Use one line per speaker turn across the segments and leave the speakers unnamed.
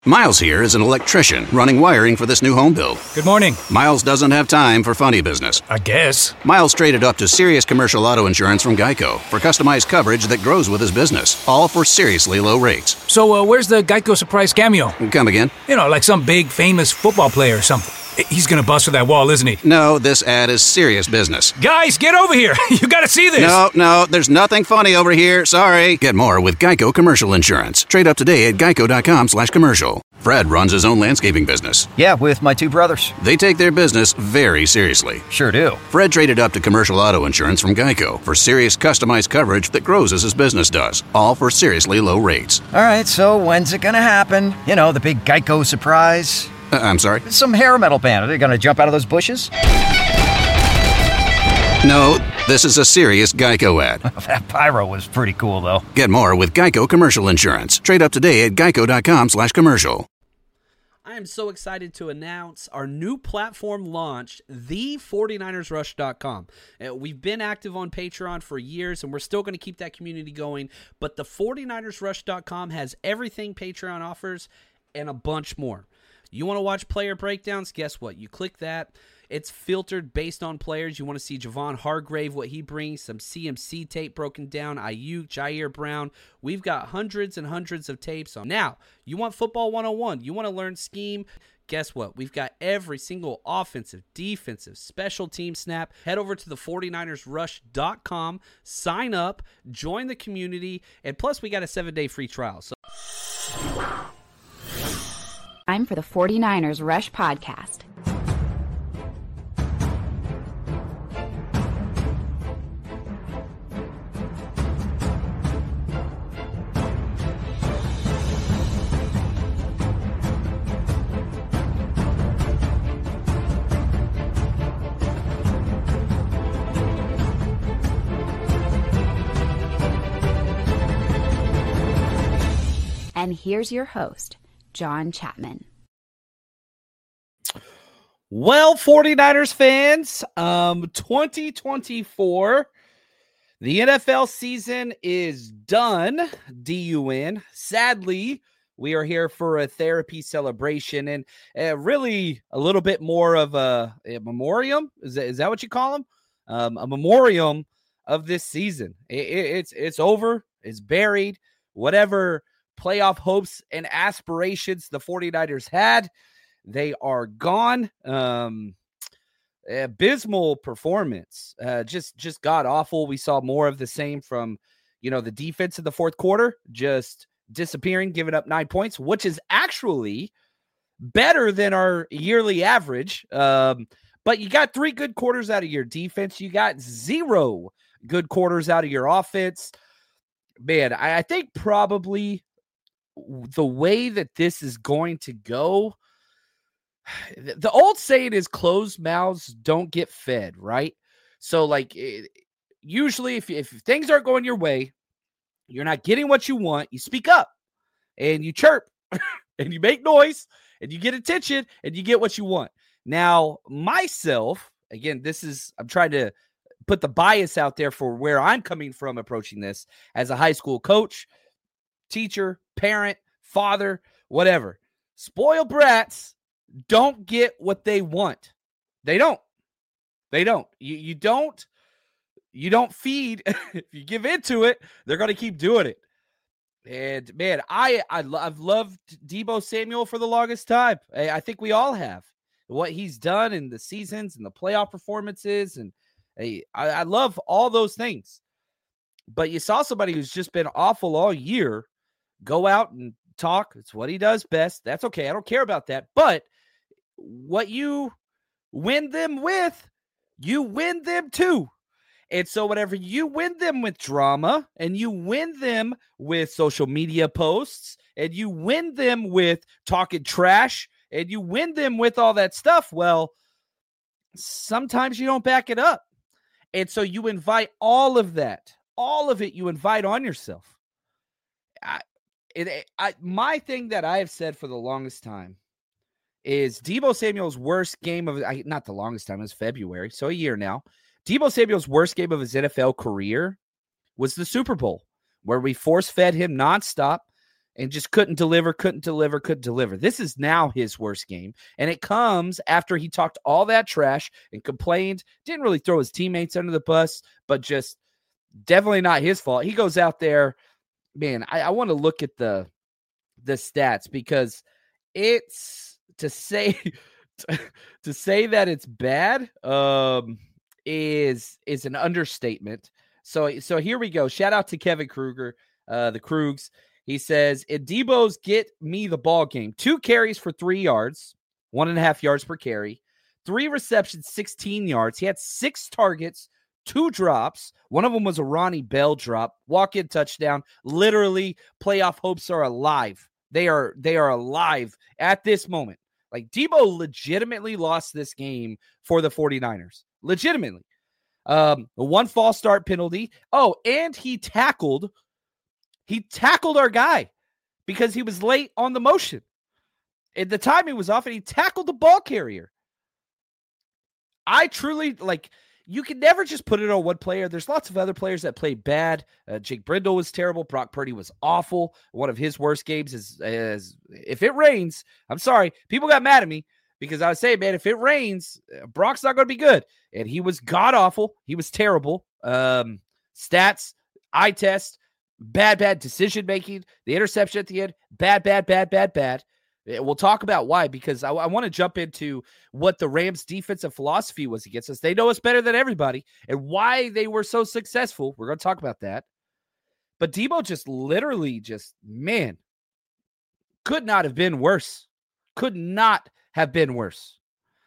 Miles here is an electrician running wiring for this new home build.
Good morning.
Miles doesn't have time for funny business.
I guess.
Miles traded up to Sirius Commercial Auto Insurance from Geico for customized coverage that grows with his business, all for seriously low rates.
So where's the Geico surprise cameo?
Come again?
You know, like some big famous football player or something. He's gonna bust for that wall, isn't he?
No, this ad is serious business.
Guys, get over here. You gotta see this.
No, there's nothing funny over here. Sorry. Get more with Geico Commercial Insurance. Trade up today at geico.com/commercial. Fred runs his own landscaping business.
Yeah, with my two brothers.
They take their business very seriously.
Sure do.
Fred traded up to commercial auto insurance from Geico for serious customized coverage that grows as his business does, all for seriously low rates.
All right, so when's it gonna happen? You know, the big Geico surprise.
I'm sorry?
Some hair metal band. Are they gonna jump out of those bushes?
No, this is a serious Geico ad.
That pyro was pretty cool, though.
Get more with Geico Commercial Insurance. Trade up today at geico.com/commercial.
I am so excited to announce our new platform launch, the49ersrush.com. We've been active on Patreon for years, and we're still going to keep that community going, but the 49ersrush.com has everything Patreon offers and a bunch more. You want to watch player breakdowns? Guess what? You click that. It's filtered based on players. You want to see Javon Hargrave, what he brings, some CMC tape broken down, Ayuk, Jair Brown. We've got hundreds and hundreds of tapes on. Now, you want football 101. You want to learn scheme. Guess what? We've got every single offensive, defensive, special team snap. Head over to the 49ersrush.com, sign up, join the community, and plus we got a 7-day free trial. So
Time for the 49ers Rush Podcast. And here's your host, John Chapman.
Well, 49ers fans, 2024, the NFL season is done, D-U-N. Sadly, we are here for a therapy celebration and really a little bit more of a memoriam. Is that what you call them? A memoriam of this season. It's over. It's buried. Whatever playoff hopes and aspirations the 49ers had, they are gone. Abysmal performance. Just god awful. We saw more of the same from, the defense in the fourth quarter, just disappearing, giving up 9 points, which is actually better than our yearly average. But you got 3 good quarters out of your defense. You got 0 good quarters out of your offense. Man, I think probably the way that this is going to go, the old saying is closed mouths don't get fed, right? So usually if things aren't going your way, you're not getting what you want, you speak up and you chirp and you make noise and you get attention and you get what you want. Now, myself, again, I'm trying to put the bias out there for where I'm coming from approaching this as a high school coach, teacher, parent, father, whatever. Spoiled brats don't get what they want. They don't. You don't feed. If you give into it, they're going to keep doing it. And man, I've loved Deebo Samuel for the longest time. I think we all have. What he's done in the seasons and the playoff performances, and I love all those things. But you saw somebody who's just been awful all year go out and talk. It's what he does best. That's okay. I don't care about that. But what you win them with, you win them too. And so whenever you win them with drama and you win them with social media posts and you win them with talking trash and you win them with all that stuff, well, sometimes you don't back it up. And so you invite all of that, all of it, you invite on yourself. My thing that I have said for the longest time is Deebo Samuel's worst game of, not the longest time, it was February, so a year now. Deebo Samuel's worst game of his NFL career was the Super Bowl, where we force-fed him nonstop, and just couldn't deliver. This is now his worst game. And it comes after he talked all that trash and complained, didn't really throw his teammates under the bus, but just definitely not his fault. He goes out there, man, I want to look at the stats because it's to say that it's bad is an understatement. So here we go. Shout out to Kevin Kruger, the Krugs. He says, in Debo's get me the ball game, 2 carries for 3 yards, 1.5 yards per carry, 3 receptions, 16 yards. He had 6 targets, 2 drops. One of them was a Ronnie Bell drop, walk-in touchdown. Literally, playoff hopes are alive. They are alive at this moment. Like, Debo legitimately lost this game for the 49ers. Legitimately. One false start penalty. Oh, and he tackled our guy because he was late on the motion. At the timing was off, and he tackled the ball carrier. I truly, like, you can never just put it on one player. There's lots of other players that played bad. Jake Brindle was terrible. Brock Purdy was awful. One of his worst games is if it rains, I'm sorry. People got mad at me because I was saying, man, if it rains, Brock's not going to be good. And he was god-awful. He was terrible. Stats, eye test, bad decision-making. The interception at the end, bad. We'll talk about why, because I want to jump into what the Rams' defensive philosophy was against us. They know us better than everybody, and why they were so successful. We're going to talk about that. But Debo just literally man, could not have been worse. Could not have been worse.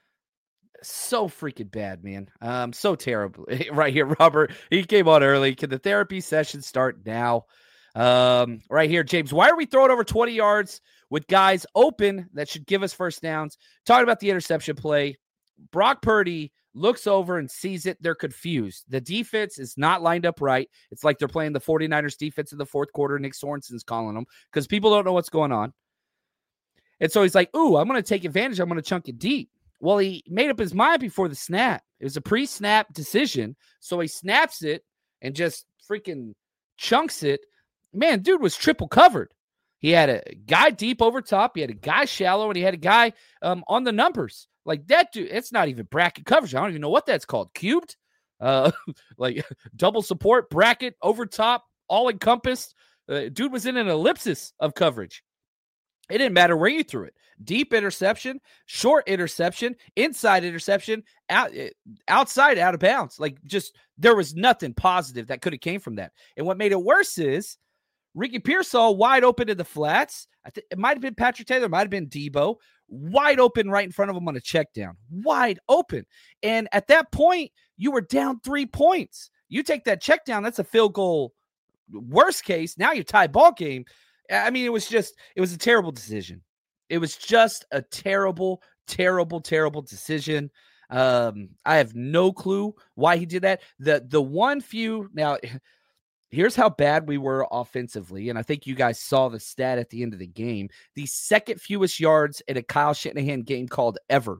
So freaking bad, man. So terrible. Right here, Robert. He came on early. Can the therapy session start now? Right here, James. Why are we throwing over 20 yards with guys open that should give us first downs? Talking about the interception play. Brock Purdy looks over and sees it. They're confused. The defense is not lined up right. It's like they're playing the 49ers defense in the fourth quarter. Nick Sorensen's calling them because people don't know what's going on. And so he's like, ooh, I'm going to take advantage. I'm going to chunk it deep. Well, he made up his mind before the snap. It was a pre-snap decision. So he snaps it and just freaking chunks it. Man, dude was triple covered. He had a guy deep over top. He had a guy shallow, and he had a guy on the numbers. Like, that dude, it's not even bracket coverage. I don't even know what that's called. Cubed? Like, double support, bracket, over top, all encompassed. Dude was in an ellipsis of coverage. It didn't matter where you threw it. Deep interception, short interception, inside interception, outside, out of bounds. Like, just, there was nothing positive that could have came from that. And what made it worse is Ricky Pearsall wide open in the flats. It might have been Patrick Taylor, might have been Debo, wide open right in front of him on a check down. Wide open. And at that point, you were down 3 points. You take that check down, that's a field goal. Worst case, now you tie ball game. I mean, it was a terrible decision. It was just a terrible decision. I have no clue why he did that. The one few, now, here's how bad we were offensively, and I think you guys saw the stat at the end of the game. The second fewest yards in a Kyle Shanahan game called ever.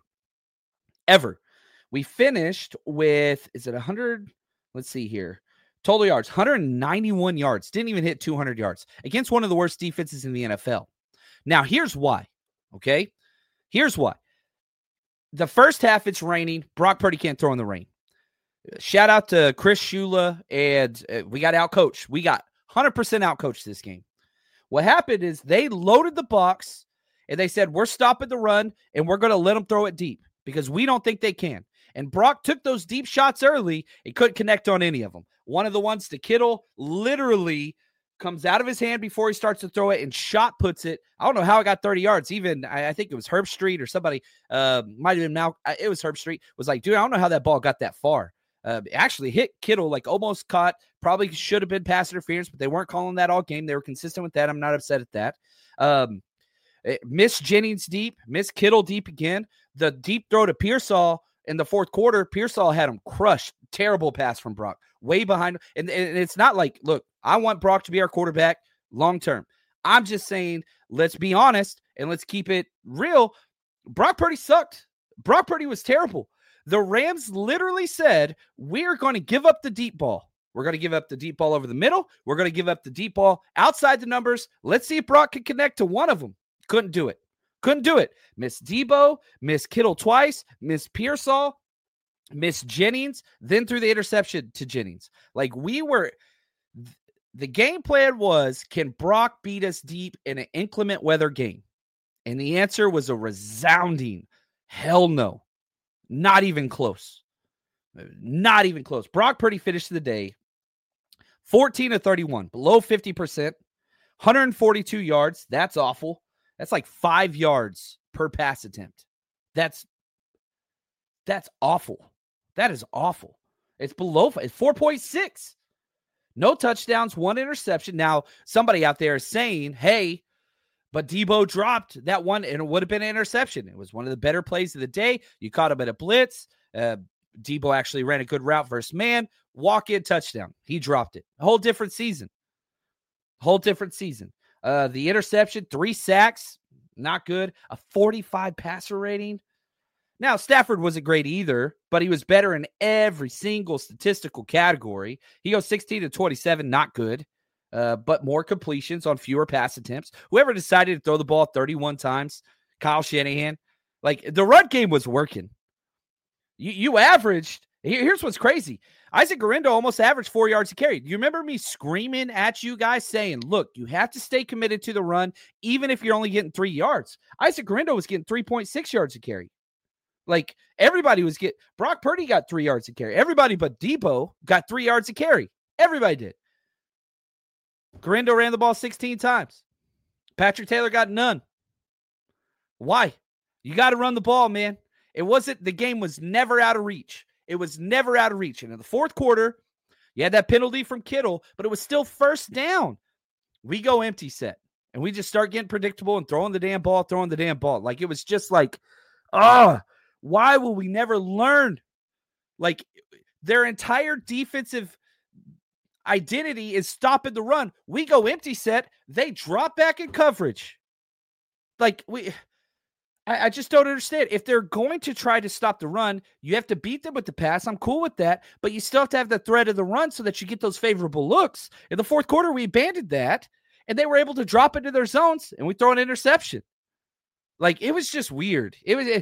We finished with, is it 100? Let's see here. Total yards, 191 yards. Didn't even hit 200 yards against one of the worst defenses in the NFL. Now, here's why, okay? Here's why. The first half, it's raining. Brock Purdy can't throw in the rain. Shout out to Chris Shula, and we got outcoached. We got 100% outcoached this game. What happened is they loaded the box, and they said, we're stopping the run, and we're going to let them throw it deep because we don't think they can. And Brock took those deep shots early and couldn't connect on any of them. One of the ones to Kittle literally comes out of his hand before he starts to throw it and shot puts it. I don't know how it got 30 yards. Even I think it was Herb Street or somebody, might have been Mal. It was Herb Street, was like, dude, I don't know how that ball got that far. Actually hit Kittle, like almost caught, probably should have been pass interference, but they weren't calling that all game. They were consistent with that. I'm not upset at that. Miss Jennings deep, miss Kittle deep again. The deep throw to Pearsall in the fourth quarter, Pearsall had him crushed. Terrible pass from Brock, way behind. And it's not like, look, I want Brock to be our quarterback long term. I'm just saying, let's be honest and let's keep it real. Brock Purdy sucked. Brock Purdy was terrible. The Rams literally said, we're going to give up the deep ball. We're going to give up the deep ball over the middle. We're going to give up the deep ball outside the numbers. Let's see if Brock can connect to one of them. Couldn't do it. Couldn't do it. Miss Debo, miss Kittle twice, miss Pearsall, miss Jennings, then threw the interception to Jennings. Like the game plan was, can Brock beat us deep in an inclement weather game? And the answer was a resounding hell no. Not even close. Not even close. Brock Purdy finished the day 14 of 31, below 50%, 142 yards. That's awful. That's like 5 yards per pass attempt. That's awful. That is awful. It's below, it's 4.6. No touchdowns, 1 interception. Now, somebody out there is saying, hey, but Debo dropped that one, and it would have been an interception. It was one of the better plays of the day. You caught him at a blitz. Debo actually ran a good route versus man. Walk-in touchdown. He dropped it. A whole different season. The interception, 3 sacks, not good. A 45 passer rating. Now, Stafford wasn't great either, but he was better in every single statistical category. He goes 16 to 27, not good. But more completions on fewer pass attempts. Whoever decided to throw the ball 31 times, Kyle Shanahan, like the run game was working. You averaged, here's what's crazy. Isaac Guerrero almost averaged 4 yards a carry. Do you remember me screaming at you guys saying, look, you have to stay committed to the run, even if you're only getting 3 yards. Isaac Guerrero was getting 3.6 yards a carry. Like everybody was getting, Brock Purdy got 3 yards a carry. Everybody but Debo got 3 yards a carry. Everybody did. Guerrero ran the ball 16 times. Patrick Taylor got none. Why? You got to run the ball, man. The game was never out of reach. It was never out of reach. And in the fourth quarter, you had that penalty from Kittle, but it was still first down. We go empty set, and we just start getting predictable and throwing the damn ball. Like, it was just like, why will we never learn? Like, their entire defensive identity is stopping the run. We go empty set. They drop back in coverage. Like, I just don't understand. If they're going to try to stop the run, you have to beat them with the pass. I'm cool with that, but you still have to have the threat of the run so that you get those favorable looks. In the fourth quarter, we abandoned that, and they were able to drop into their zones, and we throw an interception. Like, it was just weird.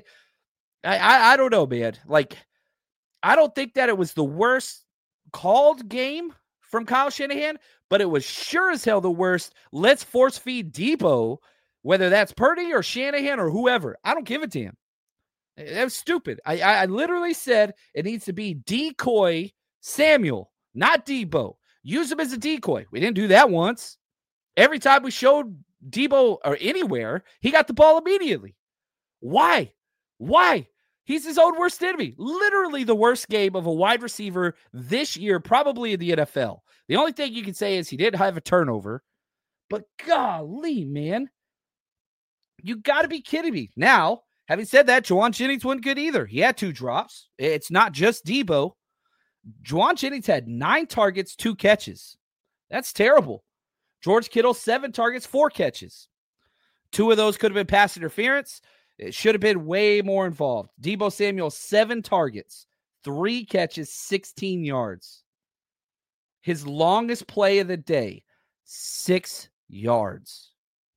I don't know, man. Like, I don't think that it was the worst called game from Kyle Shanahan, but it was sure as hell the worst. Let's force feed Debo, whether that's Purdy or Shanahan or whoever. I don't give a damn. That was stupid. I literally said it needs to be decoy Samuel, not Debo. Use him as a decoy. We didn't do that once. Every time we showed Debo or anywhere, he got the ball immediately. Why? He's his own worst enemy. Literally the worst game of a wide receiver this year, probably in the NFL. The only thing you can say is he did have a turnover. But golly, man. You got to be kidding me. Now, having said that, Juwan Jennings wasn't good either. He had 2 drops. It's not just Debo. Juwan Jennings had 9 targets, 2 catches. That's terrible. George Kittle, 7 targets, 4 catches. 2 of those could have been pass interference. It should have been way more involved. Debo Samuel, 7 targets, 3 catches, 16 yards. His longest play of the day, 6 yards.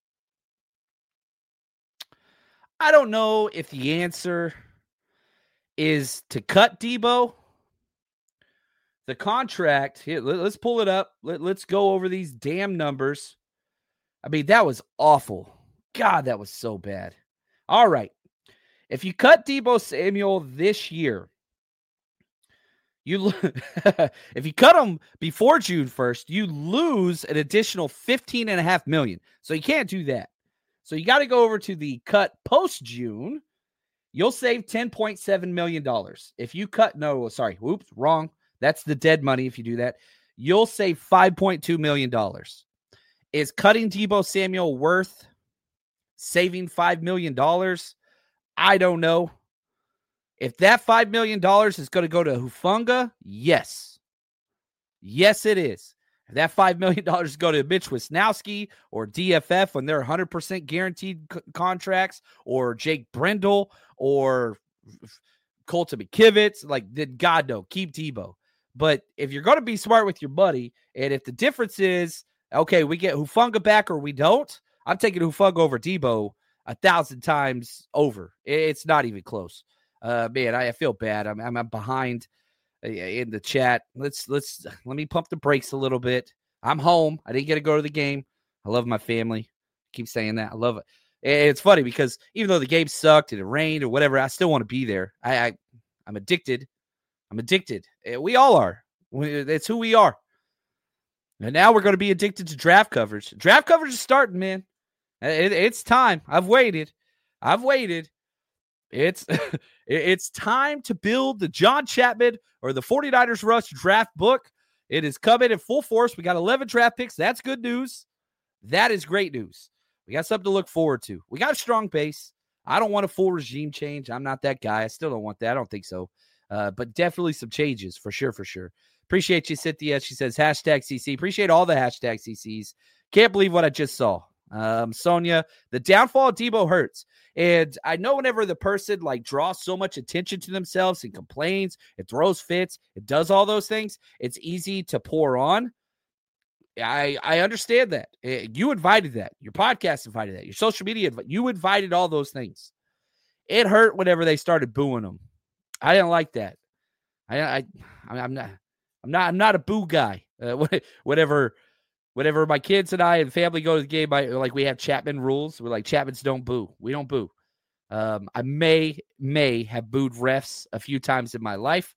I don't know if the answer is to cut Debo. The contract, here, let's pull it up. Let's go over these damn numbers. I mean, that was awful. God, that was so bad. All right. If you cut Debo Samuel this year, if you cut him before June 1st, you lose an additional $15.5 million. So you can't do that. So you got to go over to the cut post-June. You'll save $10.7 million. If you cut, wrong. That's the dead money if you do that. You'll save $5.2 million. Is cutting Debo Samuel worth saving $5 million? I don't know. If that $5 million is going to go to Hufanga, yes. Yes, it is. If that $5 million go to Mitch Wisnowski or DFF when they're 100% guaranteed contracts, or Jake Brendel or Colton McKivitz, like, then God no, keep Debo. But if you're going to be smart with your money, and if the difference is, okay, we get Hufanga back or we don't, I'm taking Hufanga over Debo 1,000 times over. It's not even close. Man, I feel bad. I'm behind in the chat. Let me pump the brakes a little bit. I'm home. I didn't get to go to the game. I love my family. Keep saying that. I love it. It's funny because even though the game sucked and it rained or whatever, I still want to be there. I'm addicted. I'm addicted. We all are. It's who we are. And now we're going to be addicted to draft coverage. Draft coverage is starting, man. It's time. I've waited. It's it's time to build the John Chapman or the 49ers Rush draft book. It is coming in full force. We got 11 draft picks. That's good news. That is great news. We got something to look forward to. We got a strong base. I don't want a full regime change. I'm not that guy. I still don't want that. I don't think so. But definitely some changes for sure. Appreciate you, Cynthia. She says, #CC. Appreciate all the #CCs. Can't believe what I just saw. Sonia, the downfall of Debo hurts. And I know whenever the person like draws so much attention to themselves and complains, it throws fits, it does all those things, it's easy to pour on. I understand that. You invited that. Your podcast invited that. Your social media, you invited all those things. It hurt whenever they started booing them. I didn't like that. I'm not a boo guy. Whenever my kids and I and family go to the game, we have Chapman rules. We're like, Chapmans don't boo. We don't boo. I may have booed refs a few times in my life,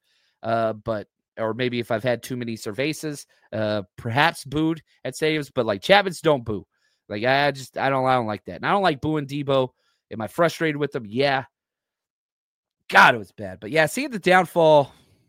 or maybe if I've had too many cervezas, perhaps booed at stadiums. But like Chapmans don't boo. Like I don't like that. And I don't like booing Debo. Am I frustrated with him? Yeah. God, it was bad. But yeah, seeing the downfall,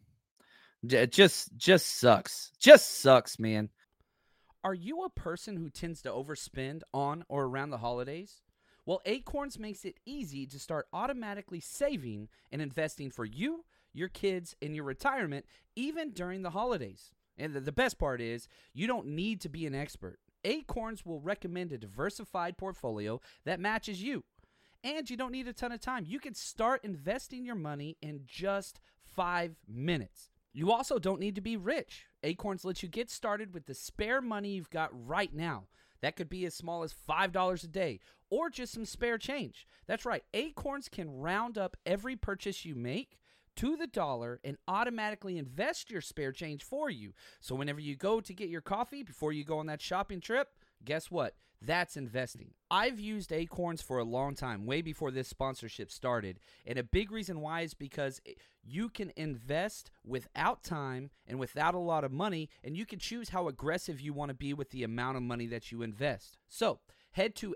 it just sucks. Just sucks, man. Are you a person who tends to overspend on or around the holidays? Well, Acorns makes it easy to start automatically saving and investing for you, your kids, and your retirement, even during the holidays. And the best part is, you don't need to be an expert. Acorns will recommend a diversified portfolio that matches you. And you don't need a ton of time. You can start investing your money in just 5 minutes. You also don't need to be rich. Acorns lets you get started with the spare money you've got right now. That could be as small as $5 a day or just some spare change. That's right. Acorns can round up every purchase you make to the dollar and automatically invest your spare change for you. So whenever you go to get your coffee before you go on that shopping trip, guess what? That's investing. I've used Acorns for a long time, way before this sponsorship started. And a big reason why is because you can invest without time and without a lot of money, and you can choose how aggressive you want to be with the amount of money that you invest. So head to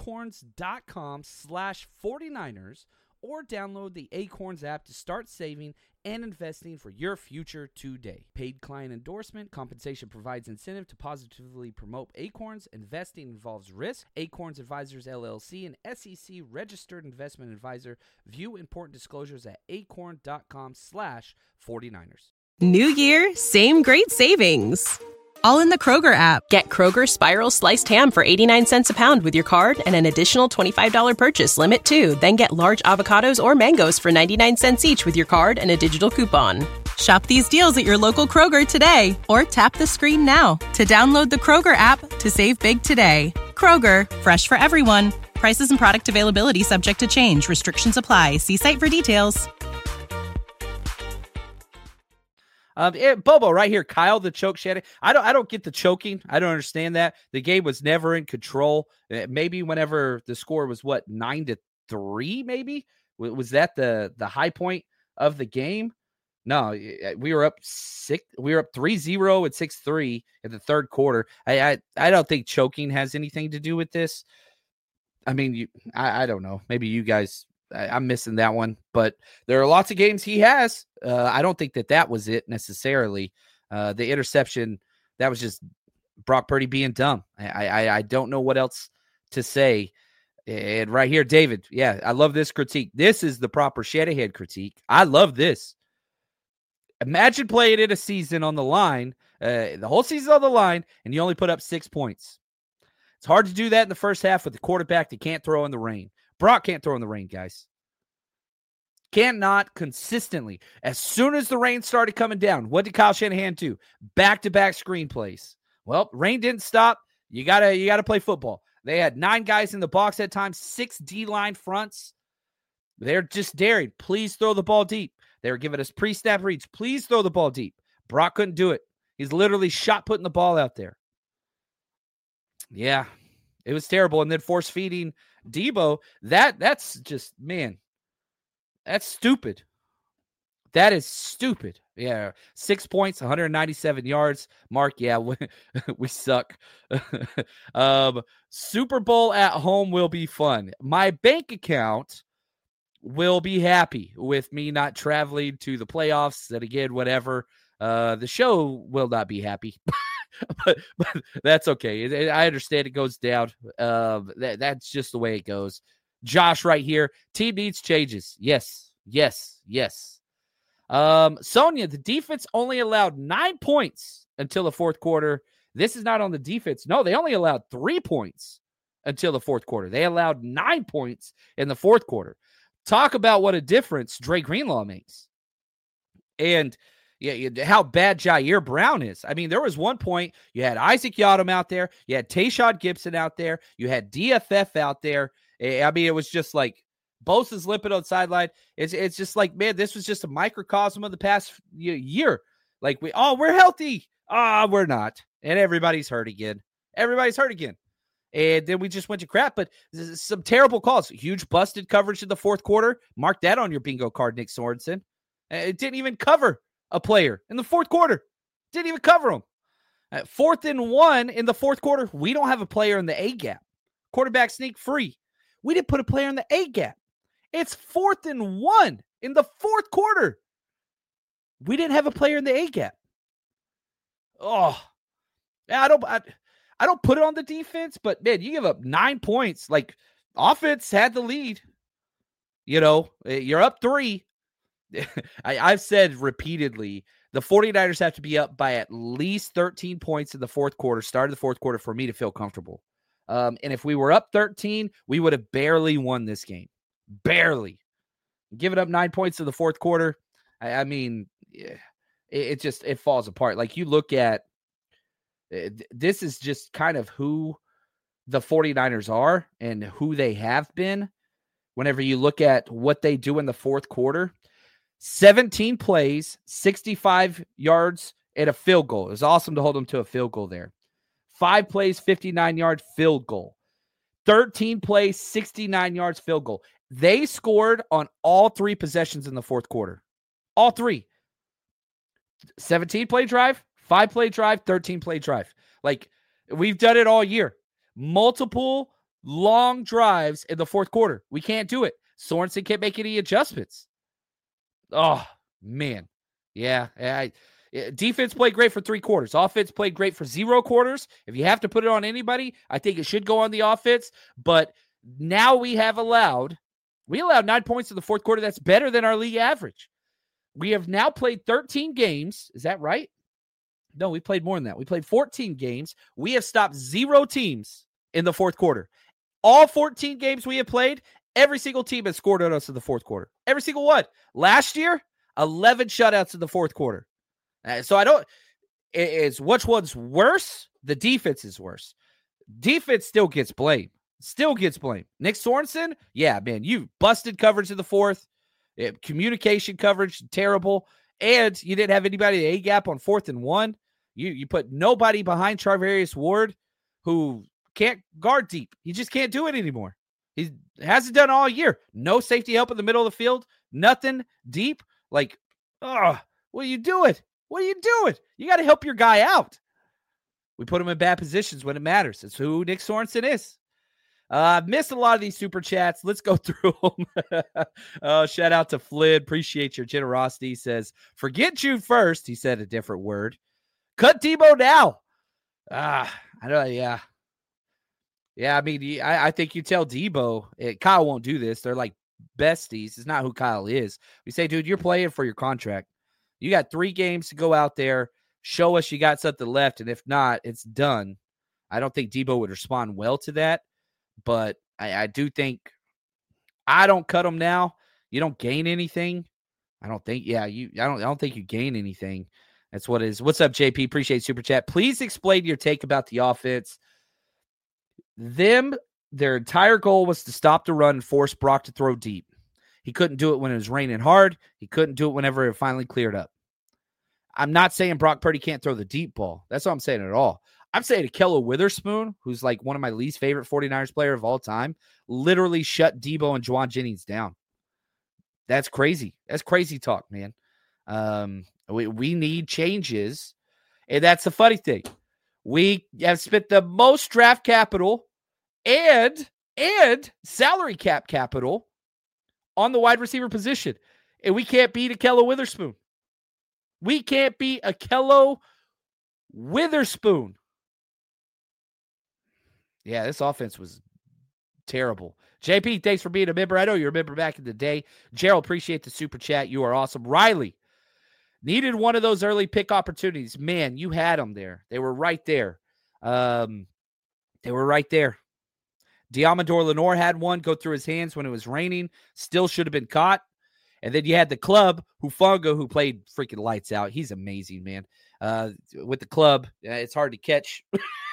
acorns.com/49ers or download the Acorns app to start saving and investing for your future today. Paid client endorsement. Compensation provides incentive to positively promote Acorns. Investing involves risk. Acorns Advisors, LLC, an SEC registered investment advisor. View important disclosures at acorn.com/49ers.
New year, same great savings. All in the Kroger app. Get Kroger Spiral Sliced Ham for 89 cents a pound with your card and an additional $25 purchase limit too. Then get large avocados or mangoes for 99 cents each with your card and a digital coupon. Shop these deals at your local Kroger today or tap the screen now to download the Kroger app to save big today. Kroger, fresh for everyone. Prices and product availability subject to change. Restrictions apply. See site for details.
Bobo right here, Kyle the choke Shannon. I don't get the choking. I don't understand that. The game was never in control. Maybe whenever the score was 9-3, maybe was that the high point of the game? No, we were up 3-0 at 6-3 in the third quarter. I don't think choking has anything to do with this. I mean, I don't know. Maybe you guys. I'm missing that one, but there are lots of games he has. I don't think that was it necessarily. The interception, that was just Brock Purdy being dumb. I don't know what else to say. And right here, David, yeah, I love this critique. This is the proper Shanahan critique. I love this. Imagine playing in a season on the line, the whole season on the line, and you only put up 6 points. It's hard to do that in the first half with the quarterback that can't throw in the rain. Brock can't throw in the rain, guys. Cannot consistently. As soon as the rain started coming down, what did Kyle Shanahan do? Back-to-back screenplays. Well, rain didn't stop. You gotta play football. They had 9 guys in the box at times, 6 D-line fronts. They're just daring. Please throw the ball deep. They were giving us pre-snap reads. Please throw the ball deep. Brock couldn't do it. He's literally shot putting the ball out there. Yeah, it was terrible. And then force feeding Debo, that's just, man, that's stupid. That is stupid. Yeah, 6 points, 197 yards. Mark, yeah, we suck. Super Bowl at home will be fun. My bank account will be happy with me not traveling to the playoffs. And again, whatever. The show will not be happy. but that's okay. I understand it goes down. That's just the way it goes. Josh right here. Team needs changes. Yes. Sonia, the defense only allowed 9 points until the fourth quarter. This is not on the defense. No, they only allowed 3 points until the fourth quarter. They allowed 9 points in the fourth quarter. Talk about what a difference Dre Greenlaw makes. And how bad Jair Brown is. I mean, there was one point you had Isaac Yiadom out there. You had Tayshaun Gibson out there. You had DFF out there. I mean, it was just like Bosa's limping on the sideline. It's just like, man, this was just a microcosm of the past year. Like, we're healthy. We're not. And everybody's hurt again. And then we just went to crap. But some terrible calls. Huge busted coverage in the fourth quarter. Mark that on your bingo card, Nick Sorensen. It didn't even cover a player in the fourth quarter. Didn't even cover him. 4th and 1 in the fourth quarter. We don't have a player in the A gap. Quarterback sneak free. We didn't put a player in the A gap. It's 4th and 1 in the fourth quarter. We didn't have a player in the A gap. Oh, I don't put it on the defense, but man, you give up 9 points. Like, offense had the lead. You know, you're up 3. I've said repeatedly, the 49ers have to be up by at least 13 points in the fourth quarter, start of the fourth quarter, for me to feel comfortable. And if we were up 13, we would have barely won this game. Barely. Giving up 9 points in the fourth quarter, I mean, it falls apart. Like, you look at, this is just kind of who the 49ers are and who they have been. Whenever you look at what they do in the fourth quarter, 17 plays, 65 yards, and a field goal. It was awesome to hold them to a field goal there. 5 plays, 59-yard field goal. 13 plays, 69 yards, field goal. They scored on all 3 possessions in the fourth quarter. All 3. 17-play drive, 5-play drive, 13-play drive. Like, we've done it all year. Multiple long drives in the fourth quarter. We can't do it. Sorensen can't make any adjustments. Oh, man. Yeah. Defense played great for 3 quarters. Offense played great for 0 quarters. If you have to put it on anybody, I think it should go on the offense. But now we allowed 9 points in the fourth quarter. That's better than our league average. We have now played 13 games. Is that right? No, we played more than that. We played 14 games. We have stopped 0 teams in the fourth quarter. All 14 games we have played, every single team has scored on us in the fourth quarter. Every single one. Last year, 11 shutouts in the fourth quarter. So which one's worse? The defense is worse. Defense still gets blamed. Nick Sorensen, yeah, man, you busted coverage in the fourth. Communication coverage, terrible. And you didn't have anybody in the A-gap on 4th and 1. You put nobody behind Charvarius Ward, who can't guard deep. He just can't do it anymore. He hasn't done all year. No safety help in the middle of the field. Nothing deep. Like, what are you doing? You got to help your guy out. We put him in bad positions when it matters. It's who Nick Sorensen is. I've missed a lot of these super chats. Let's go through them. Shout out to Flynn. Appreciate your generosity. He says, forget June 1st. He said a different word. Cut Debo now. I know. Yeah. Yeah. I mean, I think you tell Debo, Kyle won't do this. They're like besties. It's not who Kyle is. We say, dude, you're playing for your contract. You got 3 games to go out there. Show us you got something left. And if not, it's done. I don't think Debo would respond well to that. But I do think I don't cut him now. You don't gain anything. I don't think. Yeah, I don't think you gain anything. That's what it is. What's up, JP? Appreciate super chat. Please explain your take about the offense. Their entire goal was to stop the run and force Brock to throw deep. He couldn't do it when it was raining hard. He couldn't do it whenever it finally cleared up. I'm not saying Brock Purdy can't throw the deep ball. That's what I'm saying at all. I'm saying Ahkello Witherspoon, who's like one of my least favorite 49ers player of all time, literally shut Debo and Juwan Jennings down. That's crazy. That's crazy talk, man. We need changes. And that's the funny thing. We have spent the most draft capital and salary cap capital on the wide receiver position. And we can't beat Ahkello Witherspoon. We can't beat Ahkello Witherspoon. Yeah, this offense was terrible. JP, thanks for being a member. I know you remember back in the day. Gerald, appreciate the super chat. You are awesome. Riley, needed one of those early pick opportunities. Man, you had them there. They were right there. Diamador Lenore had one go through his hands when it was raining. Still should have been caught. And then you had the club, Hufanga, who played freaking lights out. He's amazing, man. With the club, it's hard to catch.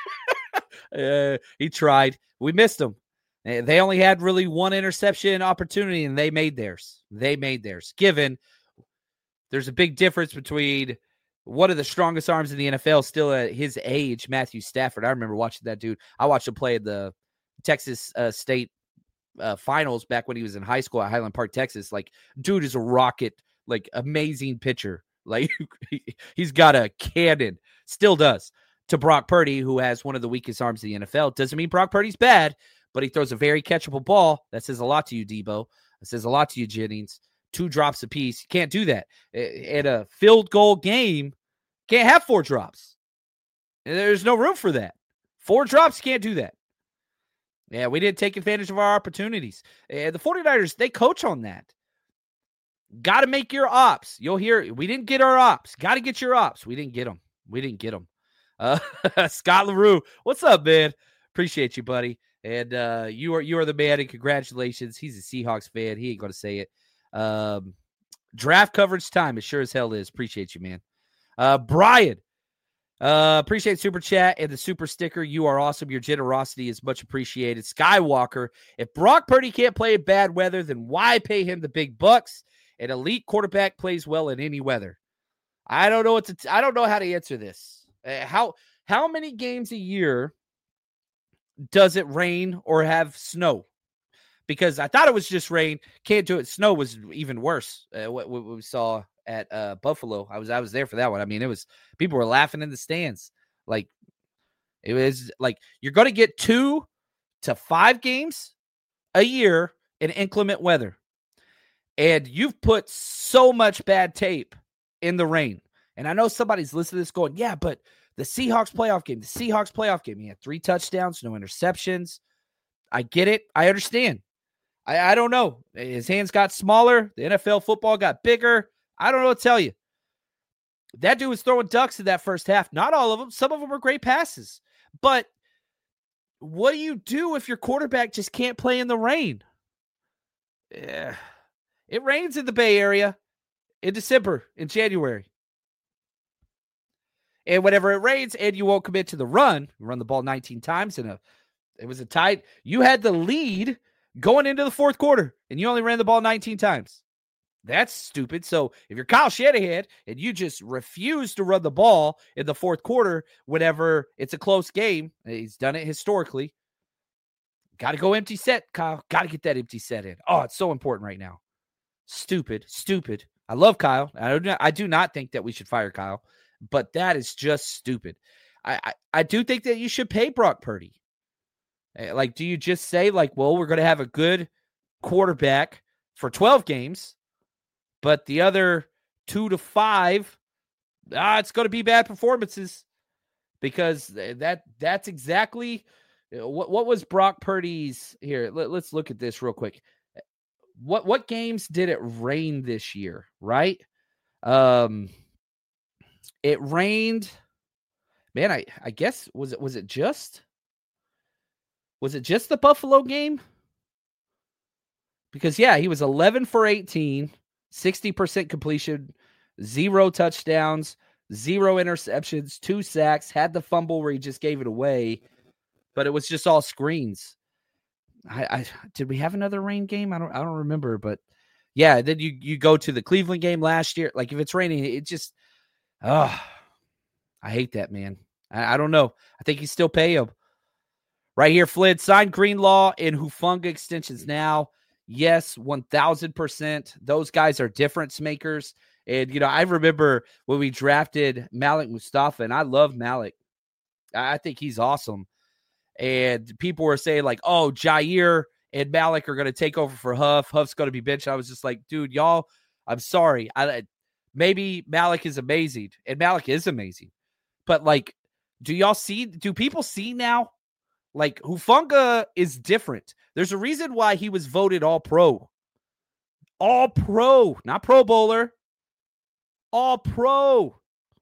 He tried. We missed him. They only had really one interception opportunity, and they made theirs. Given there's a big difference between one of the strongest arms in the NFL still at his age, Matthew Stafford. I remember watching that dude. I watched him play at the Texas State finals back when he was in high school at Highland Park, Texas. Like, dude is a rocket, like, amazing pitcher. Like, he's got a cannon. Still does. To Brock Purdy, who has one of the weakest arms in the NFL. Doesn't mean Brock Purdy's bad, but he throws a very catchable ball. That says a lot to you, Debo. That says a lot to you, Jennings. 2 drops apiece. You can't do that. At a field goal game, can't have 4 drops. There's no room for that. 4 drops, you can't do that. Yeah, we didn't take advantage of our opportunities. The 49ers, they coach on that. Got to make your ops. You'll hear, we didn't get our ops. Got to get your ops. We didn't get them. Scott LaRue, what's up, man? Appreciate you, buddy. And you are the man, and congratulations. He's a Seahawks fan. He ain't going to say it. Draft coverage time. It sure as hell is. Appreciate you, man. Brian, appreciate super chat and the super sticker. You are awesome. Your generosity is much appreciated. Skywalker, if Brock Purdy can't play in bad weather, then why pay him the big bucks? An elite quarterback plays well in any weather. I don't know how to answer this. How many games a year does it rain or have snow? Because I thought it was just rain. Can't do it. Snow was even worse. What we saw at Buffalo. I was there for that one. I mean, people were laughing in the stands. Like, it was like you're going to get 2 to 5 games a year in inclement weather. And you've put so much bad tape in the rain. And I know somebody's listening to this going, yeah, but the Seahawks playoff game, he had 3 touchdowns, no interceptions. I get it. I understand. I don't know. His hands got smaller. The NFL football got bigger. I don't know what to tell you. That dude was throwing ducks in that first half. Not all of them. Some of them were great passes. But what do you do if your quarterback just can't play in the rain? Yeah. It rains in the Bay Area in December, in January. And whenever it rains and you won't commit to the run the ball 19 times it was a tight. You had the lead going into the fourth quarter and you only ran the ball 19 times. That's stupid. So if you're Kyle Shanahan and you just refuse to run the ball in the fourth quarter whenever it's a close game, he's done it historically. Got to go empty set, Kyle. Got to get that empty set in. Oh, it's so important right now. Stupid. I love Kyle. I do not think that we should fire Kyle, but that is just stupid. I do think that you should pay Brock Purdy. Like, do you just say, like, well, we're going to have a good quarterback for 12 games, but the other 2 to 5, it's going to be bad performances? Because that's exactly what was Brock Purdy's here. Let's look at this real quick. What games did it rain this year, right? It rained, man, I guess was it just the Buffalo game? Because, yeah, he was 11 for 18, 60% completion, 0 touchdowns, 0 interceptions, 2 sacks, had the fumble where he just gave it away, but it was just all screens. I did we have another rain game? I don't remember, but yeah, then you go to the Cleveland game last year. Like, if it's raining, it just I hate that, man. I don't know. I think you still pay him. Right here, Flynn, signed Greenlaw and Hufanga extensions now. Yes, 1,000%. Those guys are difference makers. And, I remember when we drafted Malik Mustafa, and I love Malik. I think he's awesome. And people were saying, like, oh, Jair and Malik are going to take over for Huff. Huff's going to be benched. I was just like, dude, y'all, I'm sorry. Maybe Malik is amazing, and Malik is amazing. But, like, do people see now? Like, Hufanga is different. There's a reason why he was voted All-Pro. All-Pro, not Pro Bowler. All-Pro.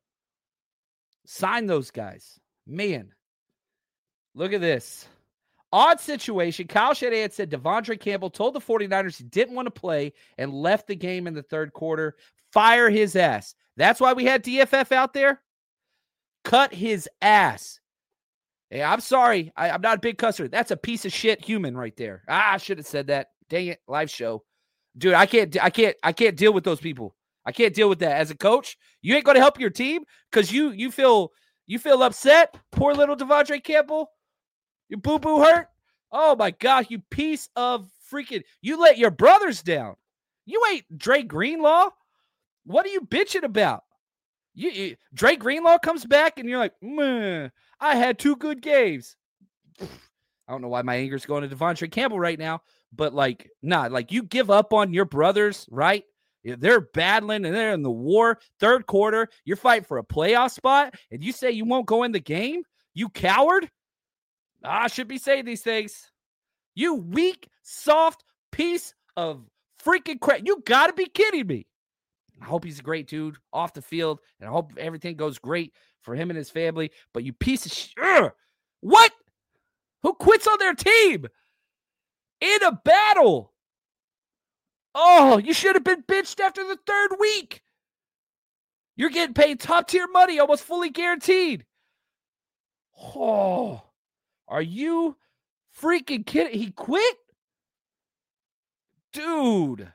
Sign those guys. Man, look at this. Odd situation. Kyle Shanahan said Devondre Campbell told the 49ers he didn't want to play and left the game in the third quarter. Fire his ass. That's why we had DFF out there. Cut his ass. Hey, I'm sorry. I'm not a big cusser. That's a piece of shit human right there. I should have said that. Dang it. Live show. Dude, I can't deal with those people. I can't deal with that. As a coach, you ain't going to help your team because you feel upset. Poor little Devondre Campbell. Your boo-boo hurt. Oh, my God. You piece of freaking. You let your brothers down. You ain't Dre Greenlaw. What are you bitching about? Dre Greenlaw comes back and you're like, meh. I had 2 good games. I don't know why my anger's going to Devondre Campbell right now, but like you give up on your brothers, right? They're battling and they're in the war. Third quarter, you're fighting for a playoff spot, and you say you won't go in the game? You coward? I should be saying these things. You weak, soft piece of freaking crap. You got to be kidding me. I hope he's a great dude off the field, and I hope everything goes great for him and his family. But you piece of shit. What? Who quits on their team in a battle? Oh, you should have been benched after the 3rd week. You're getting paid top-tier money, almost fully guaranteed. Oh, are you freaking kidding? He quit? Dude.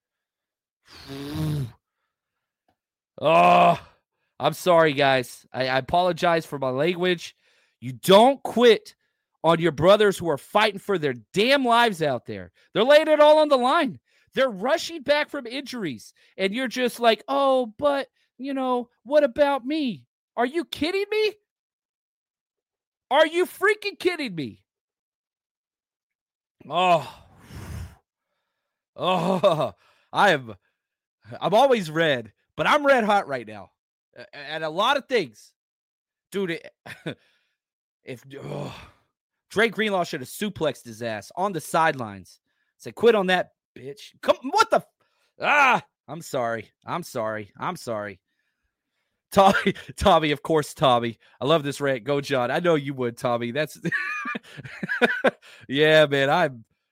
Oh, I'm sorry, guys. I apologize for my language. You don't quit on your brothers who are fighting for their damn lives out there. They're laying it all on the line. They're rushing back from injuries. And you're just like, oh, but, what about me? Are you kidding me? Are you freaking kidding me? I'm always red, but I'm red hot right now. And a lot of things. Dude, Dre Greenlaw should have suplexed his ass on the sidelines. Said, quit on that, bitch. Come, what the? I'm sorry. Tommy, of course, Tommy. I love this rant. Go, John. I know you would, Tommy. That's, yeah, man. I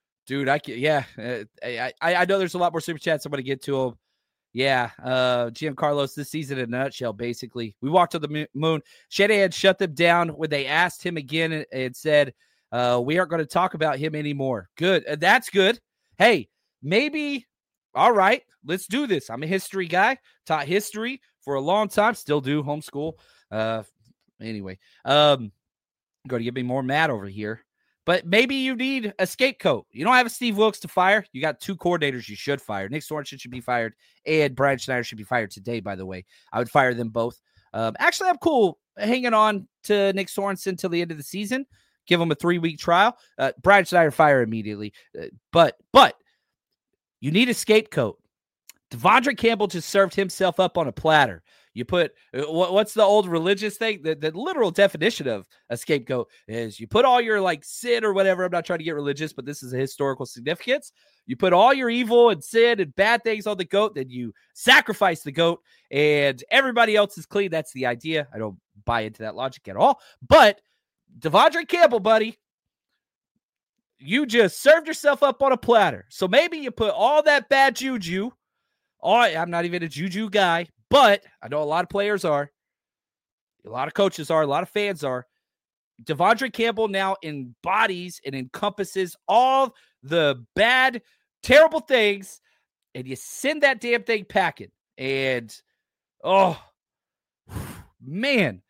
know there's a lot more super chats. I'm going to get to them. Yeah, Giancarlo's this season in a nutshell, basically. We walked to the moon. Shanahan shut them down when they asked him again and said, we aren't going to talk about him anymore. Good. That's good. Hey, maybe, all right, let's do this. I'm a history guy. Taught history for a long time. Still do, homeschool. Anyway, going to get me more mad over here. But maybe you need a scapegoat. You don't have a Steve Wilkes to fire. You got 2 coordinators you should fire. Nick Sorensen should be fired, and Brian Schneider should be fired today, by the way. I would fire them both. Actually, I'm cool hanging on to Nick Sorensen till the end of the season. Give him a 3-week trial. Brian Schneider, fire immediately. But you need a scapegoat. Devondre Campbell just served himself up on a platter. You put, what's the old religious thing? The literal definition of a scapegoat is you put all your sin or whatever. I'm not trying to get religious, but this is a historical significance. You put all your evil and sin and bad things on the goat, then you sacrifice the goat and everybody else is clean. That's the idea. I don't buy into that logic at all. But Devondre Campbell, buddy, you just served yourself up on a platter. So maybe you put all that bad juju. I'm not even a juju guy, but I know a lot of players are. A lot of coaches are. A lot of fans are. Devondre Campbell now embodies and encompasses all the bad, terrible things, and you send that damn thing packing. And, oh, man,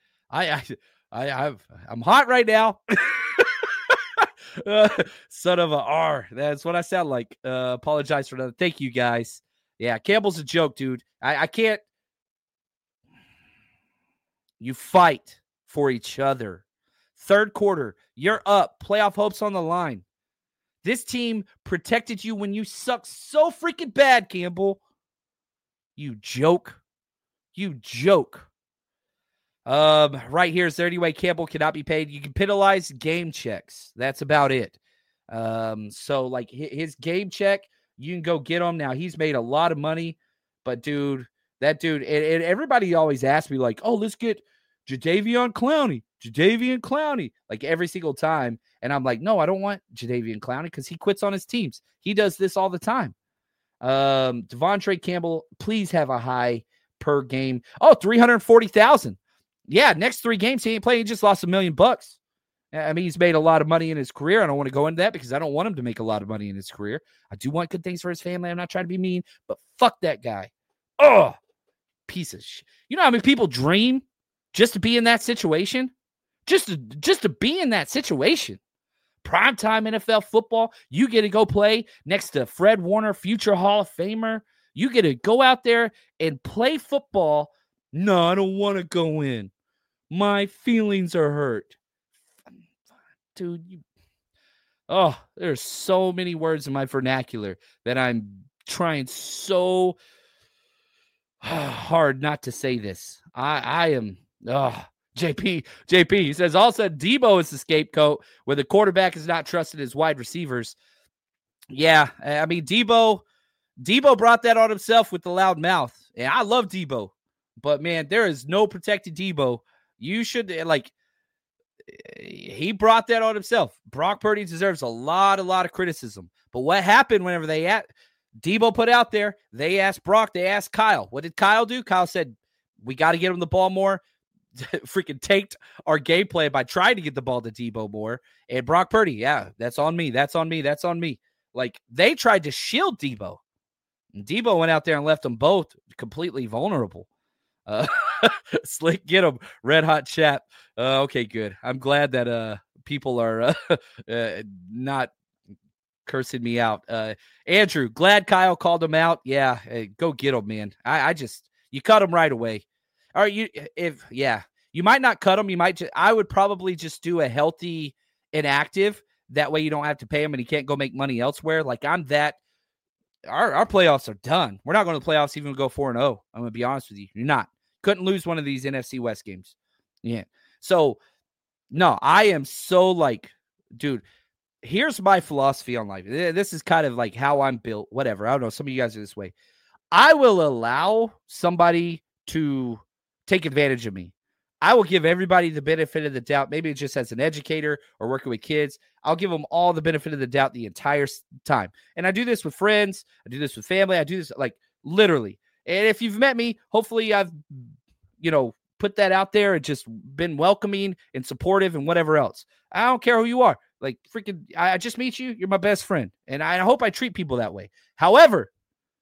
I'm hot right now. Son of a R. That's what I sound like. Apologize for that. Thank you, guys. Yeah, Campbell's a joke, dude. I can't. You fight for each other. Third quarter, you're up. Playoff hopes on the line. This team protected you when you sucked so freaking bad, Campbell. You joke. You joke. Right here, is there any way Campbell cannot be paid? You can penalize game checks. That's about it. So, like, his game check, you can go get him. Now, he's made a lot of money, but, dude, that dude, and everybody always asks me, like, oh, let's get Jadeveon Clowney, like every single time. And I'm like, no, I don't want Jadeveon Clowney because he quits on his teams. He does this all the time. Devondre Campbell, please have a high per game. Oh, 340,000. Yeah, next 3 games he ain't playing. He just lost $1 million. I mean, he's made a lot of money in his career. I don't want to go into that because I don't want him to make a lot of money in his career. I do want good things for his family. I'm not trying to be mean, but fuck that guy. Oh, piece of shit. You know how many people dream just to be in that situation? Just to be in that situation. Primetime NFL football. You get to go play next to Fred Warner, future Hall of Famer. You get to go out there and play football. No, I don't want to go in. My feelings are hurt. Dude, there's so many words in my vernacular that I'm trying so hard not to say this. I am... JP, he says, also Debo is the scapegoat where the quarterback is not trusted as wide receivers. Yeah, I mean, Debo brought that on himself with the loud mouth. And I love Debo, but man, there is no protecting Debo. You should, like, he brought that on himself. Brock Purdy deserves a lot of criticism. But what happened whenever Debo put out there, they asked Brock, they asked Kyle. What did Kyle do? Kyle said, we got to get him the ball more. Freaking tanked our gameplay by trying to get the ball to Debo more. And Brock Purdy, yeah, that's on me. Like, they tried to shield Debo. And Debo went out there and left them both completely vulnerable. Slick, get him. Red hot chat. Okay, good. I'm glad that people are not cursing me out. Andrew, glad Kyle called him out. Yeah, hey, go get him, man. You cut him right away. All right, you might not cut him. I would probably just do a healthy inactive. That way you don't have to pay him and he can't go make money elsewhere. Like, our playoffs are done. We're not going to the playoffs even go 4-0. I'm going to be honest with you. You're not. Couldn't lose one of these NFC West games. Yeah. So, no, I am so like, dude, here's my philosophy on life. This is kind of like how I'm built. Whatever. I don't know. Some of you guys are this way. I will allow somebody to take advantage of me. I will give everybody the benefit of the doubt. Maybe it's just as an educator or working with kids. I'll give them all the benefit of the doubt the entire time. And I do this with friends. I do this with family. I do this like literally. And if you've met me, hopefully I've, put that out there and just been welcoming and supportive and whatever else. I don't care who you are. Like, freaking, I just meet you. You're my best friend. And I hope I treat people that way. However,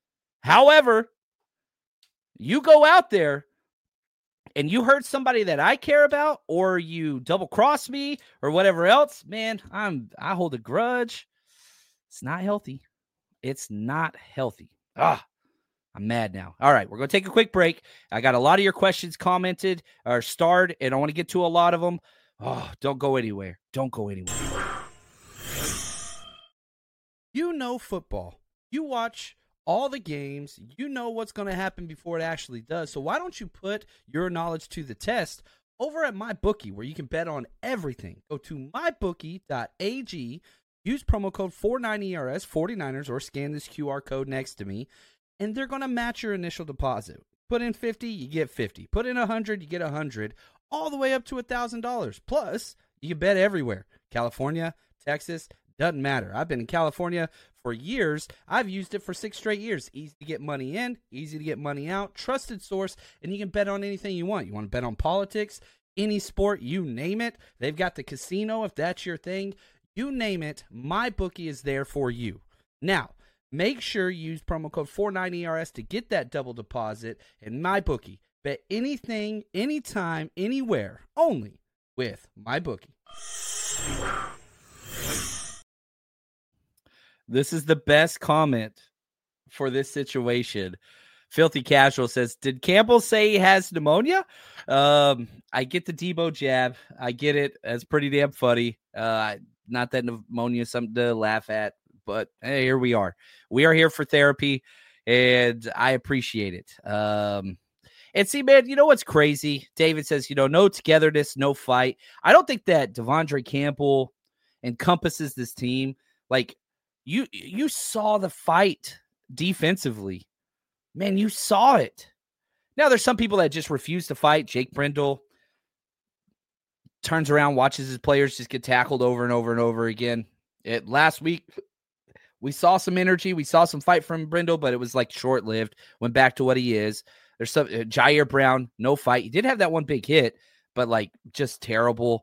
you go out there and you hurt somebody that I care about, or you double cross me or whatever else, man, I hold a grudge. It's not healthy. It's not healthy. I'm mad now. All right, we're going to take a quick break. I got a lot of your questions commented or starred, and I want to get to a lot of them. Don't go anywhere. Don't go anywhere.
You know football. You watch all the games. You know what's going to happen before it actually does. So why don't you put your knowledge to the test over at MyBookie, where you can bet on everything. Go to mybookie.ag, use promo code 49ERS, 49ers, or scan this QR code next to me, and they're going to match your initial deposit. Put in 50, you get 50. Put in 100, you get 100, all the way up to $1,000. Plus, you can bet everywhere. California, Texas, Doesn't matter. I've been in California for years. I've used it for 6 straight years. Easy to get money in, easy to get money out, trusted source, and you can bet on anything you want. You want to bet on politics, any sport, you name it. They've got the casino if that's your thing. You name it, MyBookie is there for you. Now, make sure you use promo code 49ERS to get that double deposit. And MyBookie, bet anything, anytime, anywhere, only with MyBookie.
This is the best comment for this situation. Filthy Casual says, did Campbell say he has pneumonia? I get the Debo jab. I get it. That's pretty damn funny. Not that pneumonia is something to laugh at, but hey, here we are. We are here for therapy, and I appreciate it. And see, man, you know what's crazy? David says, no togetherness, no fight. I don't think that Devondre Campbell encompasses this team. Like, you saw the fight defensively. Man, you saw it. Now, there's some people that just refuse to fight. Jake Brendel turns around, watches his players just get tackled over and over and over again. Last week, we saw some energy. We saw some fight from Brendel, but it was like short-lived. Went back to what he is. There's some Jair Brown, no fight. He did have that one big hit, but like just terrible.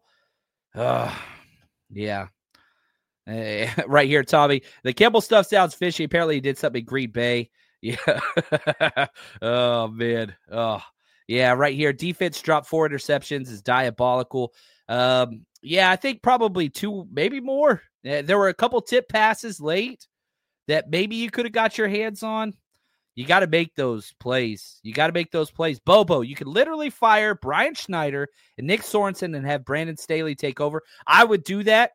Yeah. Right here, Tommy. The Campbell stuff sounds fishy. Apparently, he did something in Green Bay. Yeah. Oh, man. Oh, yeah. Right here. Defense dropped 4 interceptions is diabolical. Yeah, I think probably 2, maybe more. There were a couple tip passes late that maybe you could have got your hands on. You got to make those plays. Bobo, you could literally fire Brian Schneider and Nick Sorensen and have Brandon Staley take over. I would do that.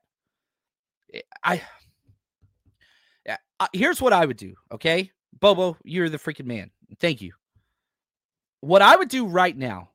Here's what I would do, okay? Bobo, you're the freaking man. Thank you. What I would do right now,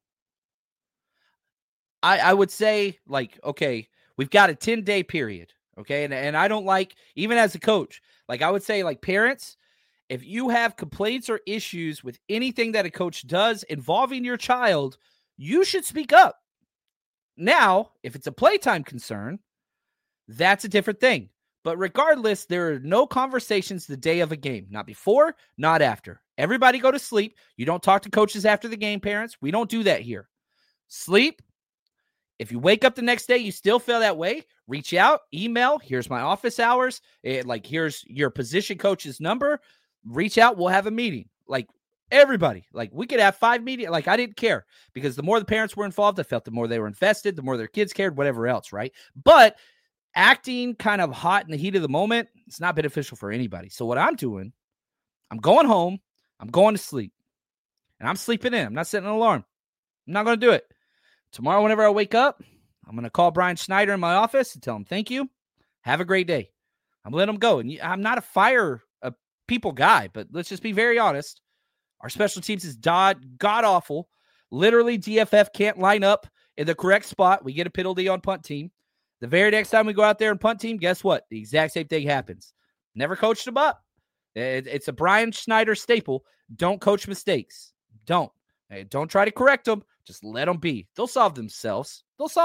I would say, like, okay, we've got a 10-day period, okay? And I don't like, even as a coach, like I would say, like, parents, if you have complaints or issues with anything that a coach does involving your child, you should speak up. Now, if it's a playtime concern, that's a different thing. But regardless, there are no conversations the day of a game. Not before, not after. Everybody go to sleep. You don't talk to coaches after the game, parents. We don't do that here. Sleep. If you wake up the next day, you still feel that way, reach out, email. Here's my office hours. Here's your position coach's number. Reach out. We'll have a meeting. Like, everybody. Like, we could have 5 meetings. Like, I didn't care. Because the more the parents were involved, I felt the more they were invested, the more their kids cared, whatever else, right? But acting kind of hot in the heat of the moment, it's not beneficial for anybody. So what I'm doing, I'm going home, I'm going to sleep, and I'm sleeping in. I'm not setting an alarm. I'm not going to do it. Tomorrow, whenever I wake up, I'm going to call Brian Schneider in my office and tell him, thank you. Have a great day. I'm going to let him go. And I'm not a people guy, but let's just be very honest. Our special teams is god-awful. Literally, DFF can't line up in the correct spot. We get a penalty on punt team. The very next time we go out there and punt team, guess what? The exact same thing happens. Never coached them up. It's a Brian Schneider staple. Don't coach mistakes. Don't. Don't try to correct them. Just let them be. They'll solve themselves.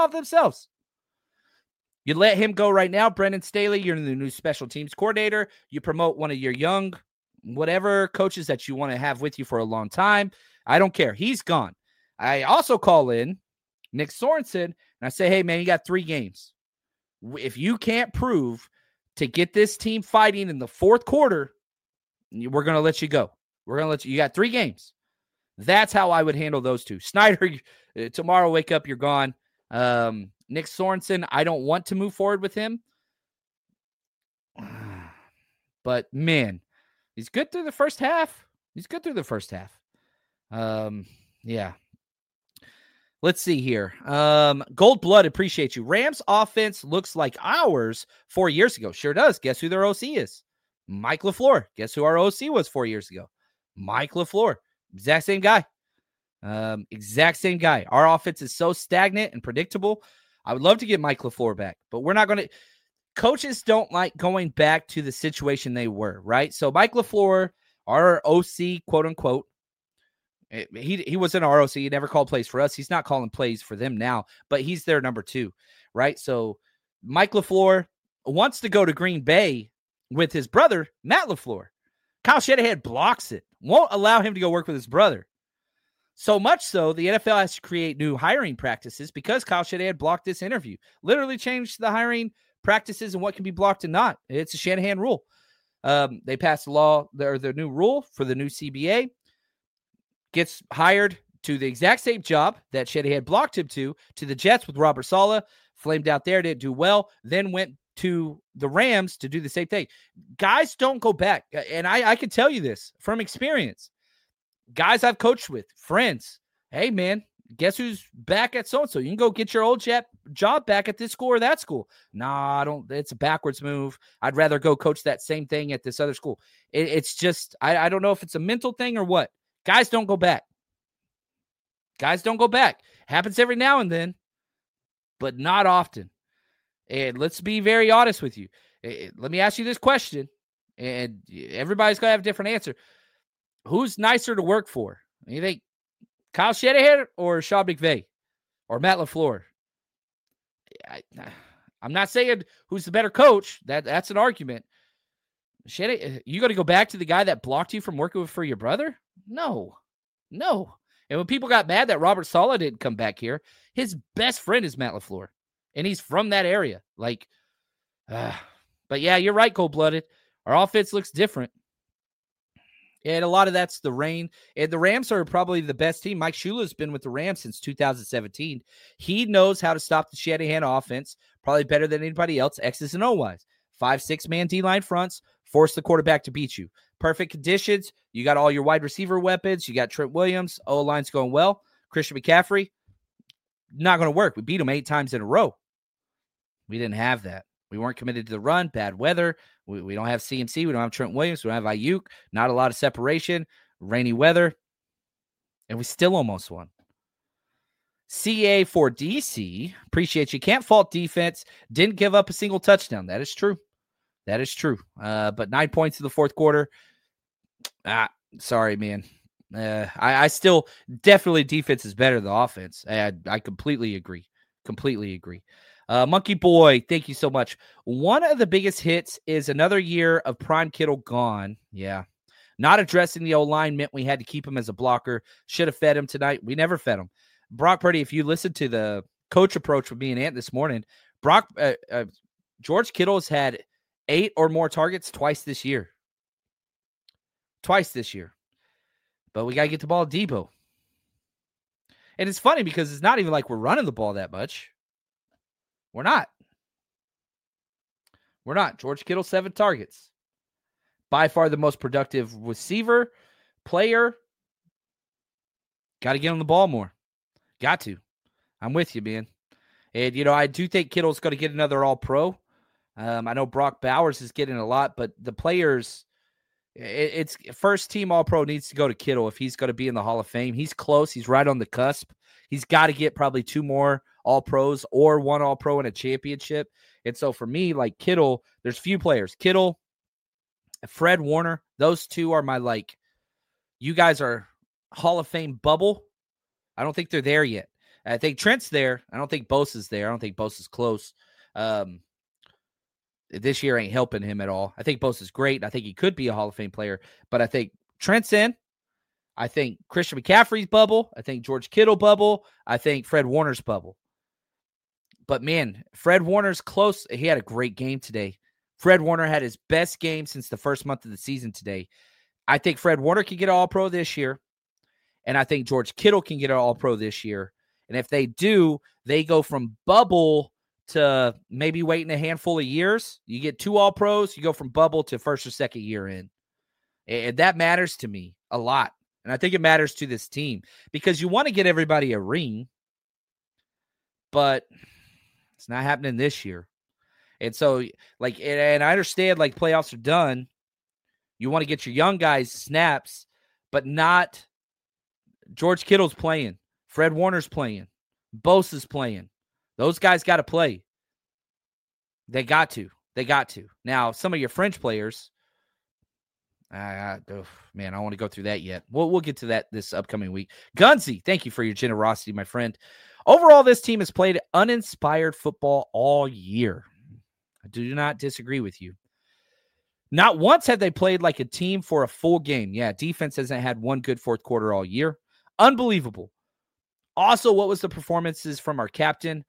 You let him go right now. Brendan Staley, you're the new special teams coordinator. You promote one of your young, whatever coaches that you want to have with you for a long time. I don't care. He's gone. I also call in Nick Sorensen, and I say, hey, man, you got 3 games. If you can't prove to get this team fighting in the 4th quarter, we're going to let you go. You got 3 games. That's how I would handle those 2. Snyder, tomorrow, wake up, you're gone. Nick Sorensen, I don't want to move forward with him. But, man, he's good through the first half. Yeah. Let's see here. Gold Blood, appreciate you. Rams offense looks like ours 4 years ago. Sure does. Guess who their OC is? Mike LaFleur. Guess who our OC was 4 years ago? Mike LaFleur. Exact same guy. Our offense is so stagnant and predictable. I would love to get Mike LaFleur back, but we're not going to. Coaches don't like going back to the situation they were, right? So Mike LaFleur, our OC, quote unquote, he was in our OC. He never called plays for us. He's not calling plays for them now, but he's their number 2, right? So Mike LaFleur, wants to go to Green Bay with his brother, Matt LaFleur. Kyle Shanahan blocks it, won't allow him to go work with his brother. So much so, the NFL has to create new hiring practices because Kyle Shanahan blocked this interview. Literally changed the hiring practices and what can be blocked and not. It's a Shanahan rule. They passed the law, the new rule for the new CBA. Gets hired to the exact same job that Shanahan blocked him to the Jets with Robert Saleh. Flamed out there, didn't do well. Then went to the Rams to do the same thing. Guys don't go back. And I can tell you this from experience. Guys I've coached with, friends. Hey, man, guess who's back at so-and-so? You can go get your old job back at this school or that school. Nah, I don't. It's a backwards move. I'd rather go coach that same thing at this other school. It's just, I don't know if it's a mental thing or what. Guys don't go back. Guys don't go back. Happens every now and then, but not often. And let's be very honest with you. Let me ask you this question, and everybody's going to have a different answer. Who's nicer to work for? You think Kyle Shanahan or Sean McVay or Matt LaFleur? I'm not saying who's the better coach. That's an argument. Shanahan, you got to go back to the guy that blocked you from working for your brother? No. And when people got mad that Robert Saleh didn't come back here, his best friend is Matt LaFleur, and he's from that area. But yeah, you're right, cold-blooded. Our offense looks different. And a lot of that's the rain. And the Rams are probably the best team. Mike Shula's been with the Rams since 2017. He knows how to stop the Shanahan offense probably better than anybody else, X's and O-wise. 5-6-man D-line fronts, force the quarterback to beat you. Perfect conditions. You got all your wide receiver weapons. You got Trent Williams. O-line's going well. Christian McCaffrey, not going to work. We beat him 8 times in a row. We didn't have that. We weren't committed to the run, bad weather. We don't have CMC. We don't have Trent Williams. We don't have Ayuk. Not a lot of separation, rainy weather. And we still almost won. CA for DC. Appreciate you. Can't fault defense. Didn't give up a single touchdown. That is true. But 9 points in the fourth quarter. Sorry, man. I still definitely defense is better than offense. I completely agree. Monkey Boy, thank you so much. One of the biggest hits is another year of Prime Kittle gone. Yeah. Not addressing the O-line meant we had to keep him as a blocker. Should have fed him tonight. We never fed him. Brock Purdy, if you listened to the coach approach with me and Ant this morning, George Kittle has had 8 or more targets twice this year. But we got to get the ball to Debo. And it's funny because it's not even like we're running the ball that much. We're not. George Kittle, 7 targets. By far the most productive receiver, player. Got to get on the ball more. Got to. I'm with you, man. And, I do think Kittle's going to get another All-Pro. I know Brock Bowers is getting a lot, but the players, it's first team All-Pro needs to go to Kittle if he's going to be in the Hall of Fame. He's close. He's right on the cusp. He's got to get probably 2 more All-Pros or 1 All-Pro in a championship. And so for me, like Kittle, there's few players. Kittle, Fred Warner, those 2 are my you guys are Hall of Fame bubble. I don't think they're there yet. I think Trent's there. I don't think Bosa's there. I don't think Bosa's close. This year ain't helping him at all. I think Bosa's great. I think he could be a Hall of Fame player. But I think Trent's in. I think Christian McCaffrey's bubble. I think George Kittle bubble. I think Fred Warner's bubble. But, man, Fred Warner's close. He had a great game today. Fred Warner had his best game since the first month of the season today. I think Fred Warner can get an All-Pro this year. And I think George Kittle can get an All-Pro this year. And if they do, they go from bubble to maybe waiting a handful of years. You get 2 All-Pros, you go from bubble to first or second year in. And that matters to me a lot. And I think it matters to this team because you want to get everybody a ring, but it's not happening this year. And so, and I understand, playoffs are done. You want to get your young guys snaps, but not George Kittle's playing. Fred Warner's playing. Bosa's playing. Those guys got to play. They got to. Now, some of your French players, man, I don't want to go through that yet. We'll get to that this upcoming week. Gunsy, thank you for your generosity, my friend. Overall, this team has played uninspired football all year. I do not disagree with you. Not once have they played like a team for a full game. Yeah, defense hasn't had one good fourth quarter all year. Unbelievable. Also, what was the performances from our captain?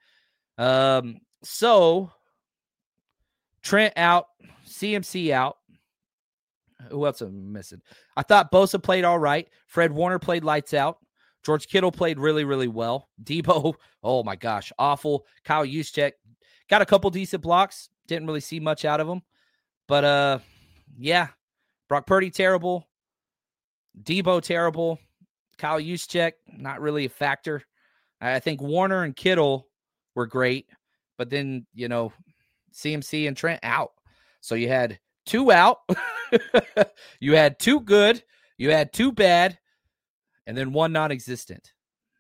So Trent out, CMC out. Who else am I missing? I thought Bosa played all right. Fred Warner played lights out. George Kittle played really, really well. Debo, oh my gosh, awful. Kyle Juszczyk got a couple decent blocks. Didn't really see much out of him. But, yeah, Brock Purdy, terrible. Debo, terrible. Kyle Juszczyk, not really a factor. I think Warner and Kittle were great. But then, CMC and Trent out. So you had 2 out. You had 2 good. You had 2 bad. And then 1 non-existent.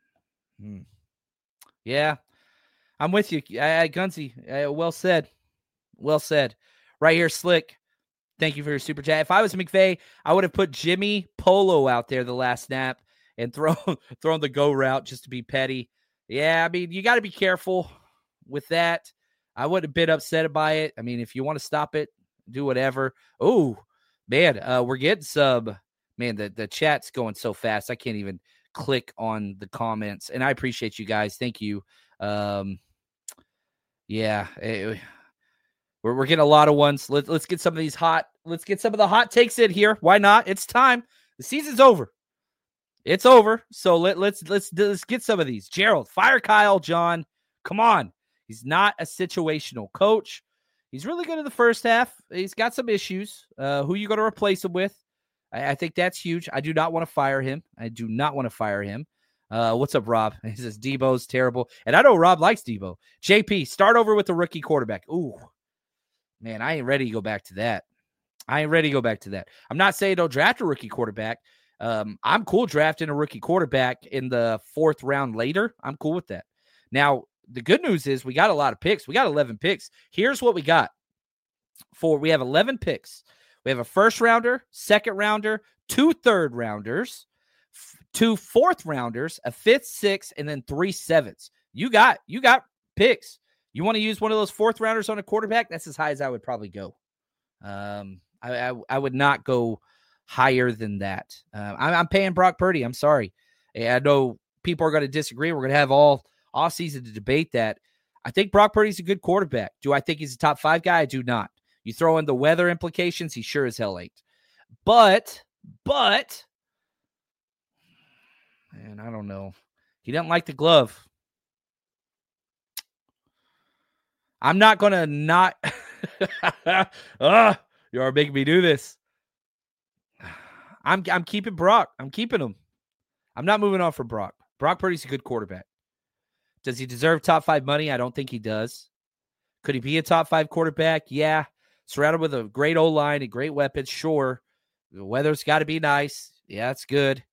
Yeah, I'm with you. Gunsy, well said. Well said. Right here, Slick. Thank you for your super chat. If I was McVay, I would have put Jimmy Polo out there the last snap and thrown the go route just to be petty. Yeah, I mean, you got to be careful with that. I wouldn't have been upset by it. I mean, if you want to stop it, do whatever. Oh, man, we're getting some. Man, the chat's going so fast. I can't even click on the comments. And I appreciate you guys. Thank you. Yeah, we're getting a lot of ones. Let's get some of these let's get some of the hot takes in here. Why not? It's time. The season's over. It's over. So let's get some of these. Gerald, fire Kyle, John. Come on. He's not a situational coach. He's really good in the first half. He's got some issues. Who you going to replace him with? I think that's huge. I do not want to fire him. What's up, Rob? He says Debo's terrible. And I know Rob likes Debo. JP, start over with the rookie quarterback. Ooh, man, I ain't ready to go back to that. I'm not saying don't draft a rookie quarterback. I'm cool drafting a rookie quarterback in the 4th round later. I'm cool with that. Now, the good news is we got a lot of picks. We got 11 picks. Here's what we got. We have 11 picks. We have a 1st rounder, 2nd rounder, 2 3rd rounders, 2 4th rounders, a 5th, 6th, and then 3 7ths. You got picks. You want to use one of those 4th rounders on a quarterback? That's as high as I would probably go. I would not go higher than that. I'm paying Brock Purdy. I'm sorry. I know people are going to disagree. We're going to have all offseason to debate that. I think Brock Purdy's a good quarterback. Do I think he's a top 5 guy? I do not. You throw in the weather implications, he sure as hell ain't. But, man, I don't know. He doesn't like the glove. I'm not going to not. You are making me do this. I'm keeping Brock. I'm keeping him. I'm not moving on from Brock. Brock Purdy's a good quarterback. Does he deserve top 5 money? I don't think he does. Could he be a top 5 quarterback? Yeah. Surrounded with a great O-line and great weapons, sure. The weather's got to be nice. Yeah, it's good.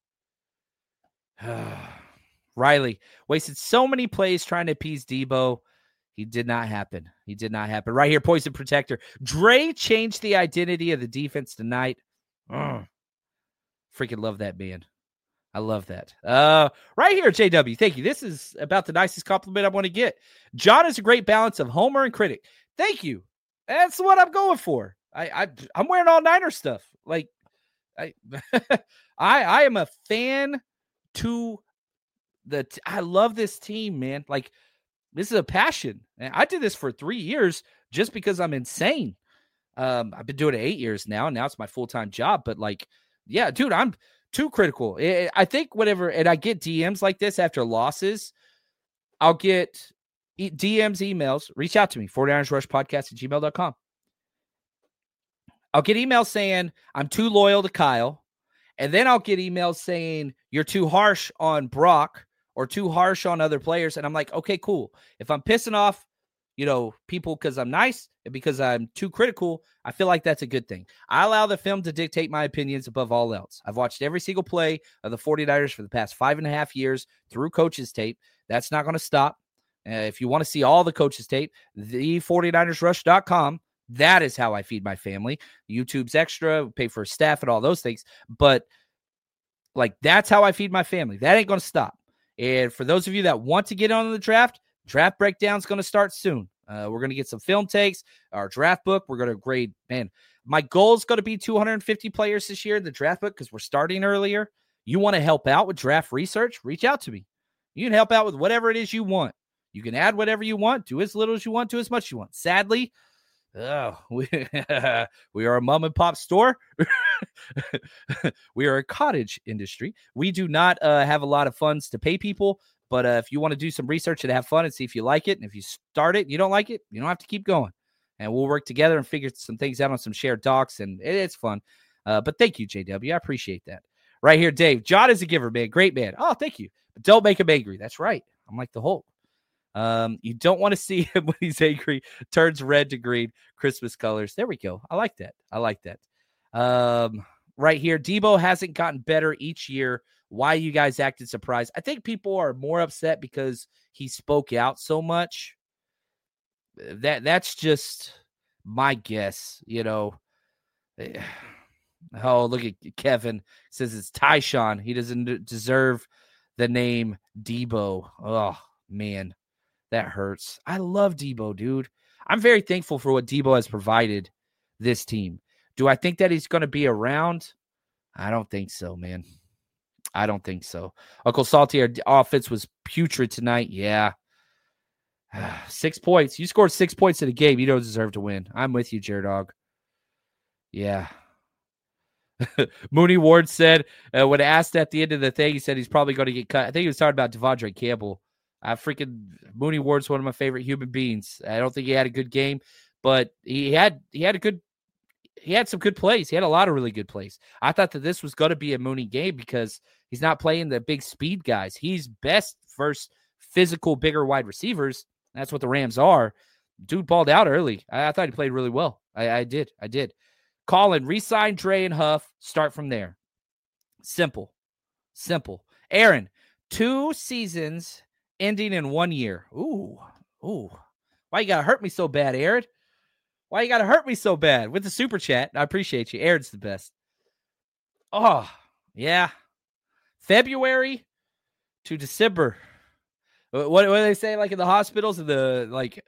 Riley wasted so many plays trying to appease Debo. He did not happen. Right here, Poison Protector. Dre changed the identity of the defense tonight. Freaking love that man. I love that. Right here, JW. Thank you. This is about the nicest compliment I want to get. John is a great balance of homer and critic. Thank you. That's what I'm going for. I'm wearing all Niner stuff. Like I am a fan to I love this team, man. Like this is a passion. And I did this for 3 years just because I'm insane. I've been doing it 8 years now, and now it's my full-time job. But like, yeah, dude, I'm too critical. I think whenever, and I get DMs like this after losses, I'll get DMs, emails, reach out to me, 49ersrushpodcast@gmail.com. I'll get emails saying I'm too loyal to Kyle. And then I'll get emails saying you're too harsh on Brock or too harsh on other players. And I'm like, okay, cool. If I'm pissing off, people because I'm nice and because I'm too critical, I feel like that's a good thing. I allow the film to dictate my opinions above all else. I've watched every single play of the 49ers for the past 5.5 years through coaches tape. That's not going to stop. If you want to see all the coaches tape, the49ersrush.com. That is how I feed my family. YouTube's extra, pay for staff and all those things. But like, that's how I feed my family. That ain't going to stop. And for those of you that want to get on the draft breakdown is going to start soon. We're going to get some film takes, our draft book. We're going to grade, man, my goal is going to be 250 players this year in the draft book because we're starting earlier. You want to help out with draft research? Reach out to me. You can help out with whatever it is you want. You can add whatever you want, do as little as you want, do as much as you want. Sadly, we are a mom and pop store. We are a cottage industry. We do not have a lot of funds to pay people, but if you want to do some research and have fun and see if you like it, and if you start it and you don't like it, you don't have to keep going. And we'll work together and figure some things out on some shared docs, and it's fun. But thank you, JW. I appreciate that. Right here, Dave. John is a giver, man. Great man. Oh, thank you. But don't make him angry. That's right. I'm like the Hulk. You don't want to see him when he's angry. Turns red to green. Christmas colors. There we go. I like that. Right here, Debo hasn't gotten better each year. Why you guys acted surprised? I think people are more upset because he spoke out so much. That's just my guess, you know. Oh, look at Kevin. Says it's Tyshawn. He doesn't deserve the name Debo. Oh, man. That hurts. I love Debo, dude. I'm very thankful for what Debo has provided this team. Do I think that he's going to be around? I don't think so, man. I don't think so. Uncle Salty, our offense was putrid tonight. Yeah. 6 points. You scored 6 points in a game. You don't deserve to win. I'm with you, J-Dog. Yeah. Mooney Ward said, when asked at the end of the thing, he said he's probably going to get cut. I think he was talking about Devondre Campbell. Mooney Ward's one of my favorite human beings. I don't think he had a good game, but he had some good plays. He had a lot of really good plays. I thought that this was going to be a Mooney game because he's not playing the big speed guys. He's best versus physical, bigger wide receivers. That's what the Rams are. Dude balled out early. I thought he played really well. I did. Colin, re-sign Dre and Huff. Start from there. Simple. Aaron, 2 seasons ending in 1 year. Ooh. Why you got to hurt me so bad, Aaron? Why you got to hurt me so bad? With the super chat. I appreciate you. Aaron's the best. Oh, yeah. February to December. What do they say, like in the hospitals and the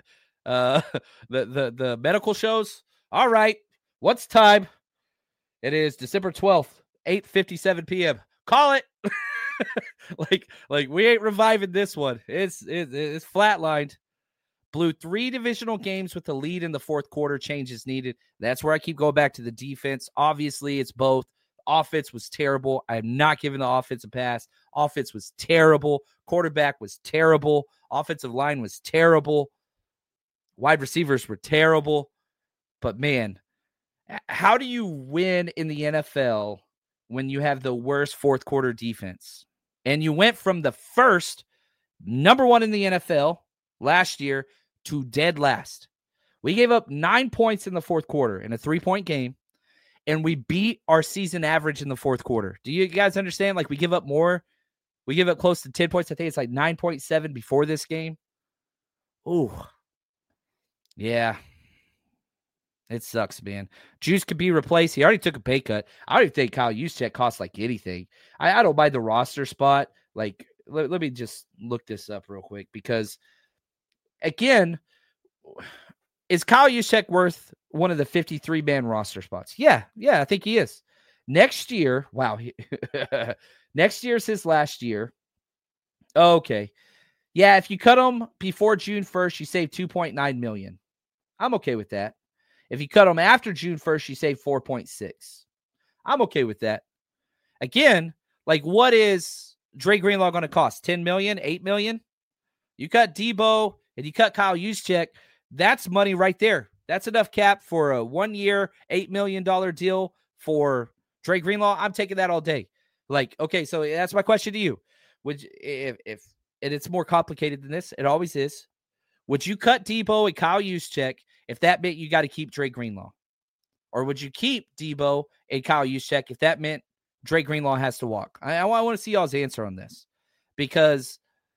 medical shows? All right. What's time? It is December 12th, 8:57 p.m. Call it. like we ain't reviving this one. It's flatlined. Blew 3 divisional games with the lead in the fourth quarter. Changes needed. That's where I keep going back to the defense. Obviously, it's both. Offense was terrible. I am not giving the offense a pass. Offense was terrible. Quarterback was terrible. Offensive line was terrible. Wide receivers were terrible. But, man, how do you win in the NFL when you have the worst fourth quarter defense? And you went from the first number 1 in the NFL last year to dead last. We gave up 9 points in the fourth quarter in a 3-point game, and we beat our season average in the fourth quarter. Do you guys understand? Like, we give up more. We give up close to 10 points. I think it's like 9.7 before this game. Ooh. Yeah. It sucks, man. Juice could be replaced. He already took a pay cut. I don't even think Kyle Juszczyk costs like anything. I don't mind the roster spot. Like, let me just look this up real quick because, again, is Kyle Juszczyk worth one of the 53-man roster spots? Yeah, I think he is. Next year, wow. Next year's his last year. Okay. Yeah, if you cut him before June 1st, you save $2.9 million. I'm okay with that. If you cut him after June 1st, you save 4.6. I'm okay with that. Again, like, what is Dre Greenlaw going to cost? $10 million, $8 million? You cut Debo and you cut Kyle Juszczyk, that's money right there. That's enough cap for a 1-year, $8 million deal for Dre Greenlaw. I'm taking that all day. Like, okay, so that's my question to you. Would you, if and it's more complicated than this, it always is. Would you cut Debo and Kyle Juszczyk if that meant you got to keep Dre Greenlaw? Or would you keep Debo and Kyle Juszczyk if that meant Dre Greenlaw has to walk? I want to see y'all's answer on this because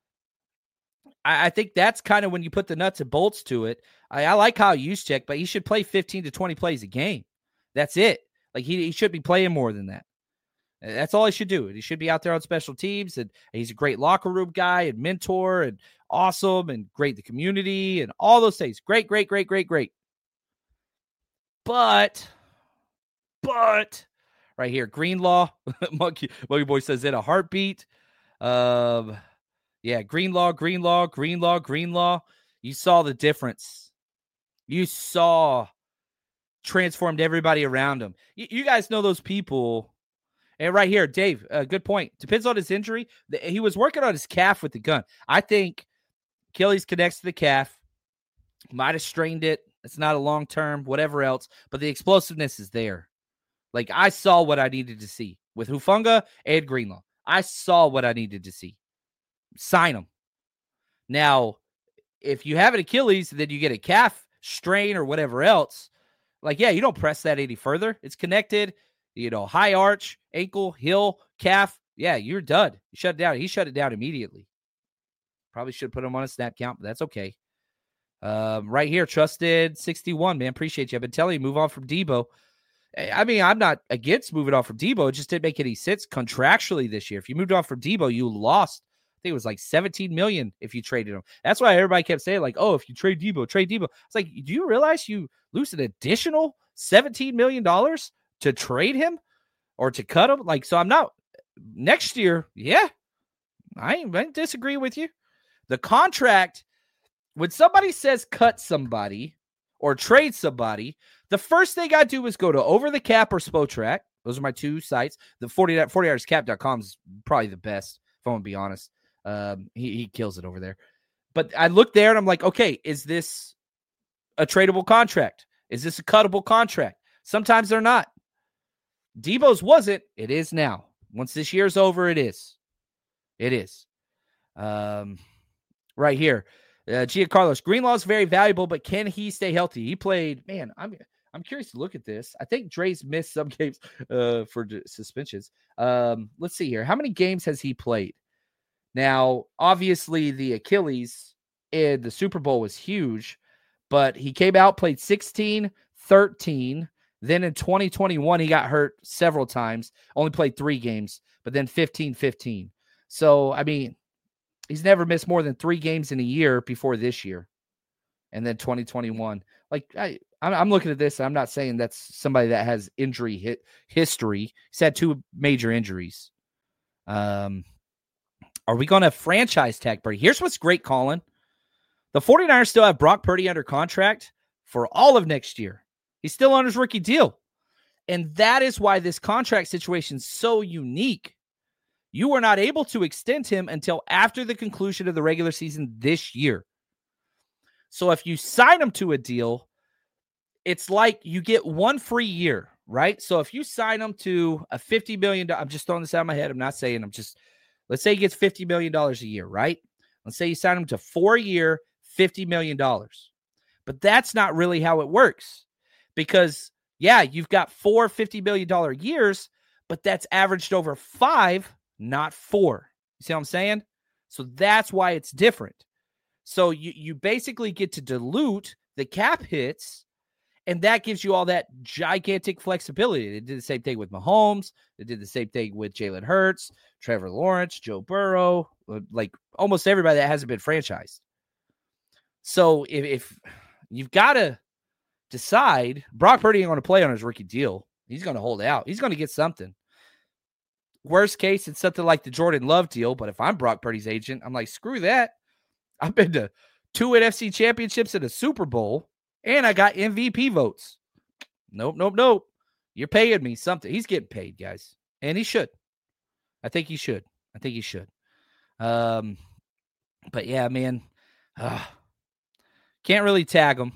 I think that's kind of when you put the nuts and bolts to it. I like Kyle Juszczyk, but he should play 15 to 20 plays a game. That's it. Like he should be playing more than that. That's all he should do. He should be out there on special teams, and he's a great locker room guy and mentor and awesome and great, the community and all those things. Great. But right here, Greenlaw, Monkey Boy says in a heartbeat. Yeah, Greenlaw. You saw the difference. You saw transformed everybody around him. You guys know those people. And right here, Dave, good point. Depends on his injury. He was working on his calf with the gun. I think Achilles connects to the calf. Might have strained it. It's not a long-term, whatever else. But the explosiveness is there. Like, I saw what I needed to see with Hufanga and Greenlaw. I saw what I needed to see. Sign them. Now, if you have an Achilles, then you get a calf strain or whatever else. Like, yeah, you don't press that any further. It's connected. High arch, ankle, heel, calf. Yeah, you're done. You shut it down. He shut it down immediately. Probably should put him on a snap count, but that's okay. Right here, Trusted 61, man. Appreciate you. I've been telling you, move on from Debo. I mean, I'm not against moving on from Debo. It just didn't make any sense contractually this year. If you moved on from Debo, you lost. I think it was like $17 million if you traded him. That's why everybody kept saying, like, oh, if you trade Debo. It's like, do you realize you lose an additional $17 million to trade him or to cut him? Like, so I'm not next year. Yeah, I disagree with you. The contract, when somebody says cut somebody or trade somebody, the first thing I do is go to Over the Cap or Spotrac. Those are my two sites. The 40YardsCap.com is probably the best, if I want to be honest. He kills it over there. But I look there and I'm like, okay, is this a tradable contract? Is this a cuttable contract? Sometimes they're not. Debo's wasn't. It is now. Once this year's over, it is. It is. Right here. Giancarlos, Greenlaw's very valuable, but can he stay healthy? He played, man, I'm curious to look at this. I think Dre's missed some games for suspensions. Let's see here. How many games has he played? Now, obviously, the Achilles in the Super Bowl was huge, but he came out, played 16, 13. Then in 2021, he got hurt several times, only played 3 games, but then 15. So, I mean, he's never missed more than 3 games in a year before this year. And then 2021. Like, I'm looking at this. I'm not saying that's somebody that has injury history. He's had 2 major injuries. Are we going to franchise tag Purdy? Here's what's great, Colin. The 49ers still have Brock Purdy under contract for all of next year. He's still on his rookie deal. And that is why this contract situation is so unique. You were not able to extend him until after the conclusion of the regular season this year. So if you sign him to a deal, it's like you get 1 free year, right? So if you sign him to a $50 million, I'm just throwing this out of my head. I'm not saying, let's say he gets $50 million a year, right? Let's say you sign him to 4-year, $50 million. But that's not really how it works. Because, yeah, you've got 4 $50 million years, but that's averaged over 5, not 4. You see what I'm saying? So that's why it's different. So you basically get to dilute the cap hits, and that gives you all that gigantic flexibility. They did the same thing with Mahomes. They did the same thing with Jalen Hurts, Trevor Lawrence, Joe Burrow, like almost everybody that hasn't been franchised. So if you've got to decide, Brock Purdy ain't going to play on his rookie deal. He's going to hold out. He's going to get something. Worst case, it's something like the Jordan Love deal. But if I'm Brock Purdy's agent, I'm like, screw that. I've been to 2 NFC championships and a Super Bowl, and I got MVP votes. Nope. You're paying me something. He's getting paid, guys. And he should. I think he should. But yeah, man. Can't really tag him.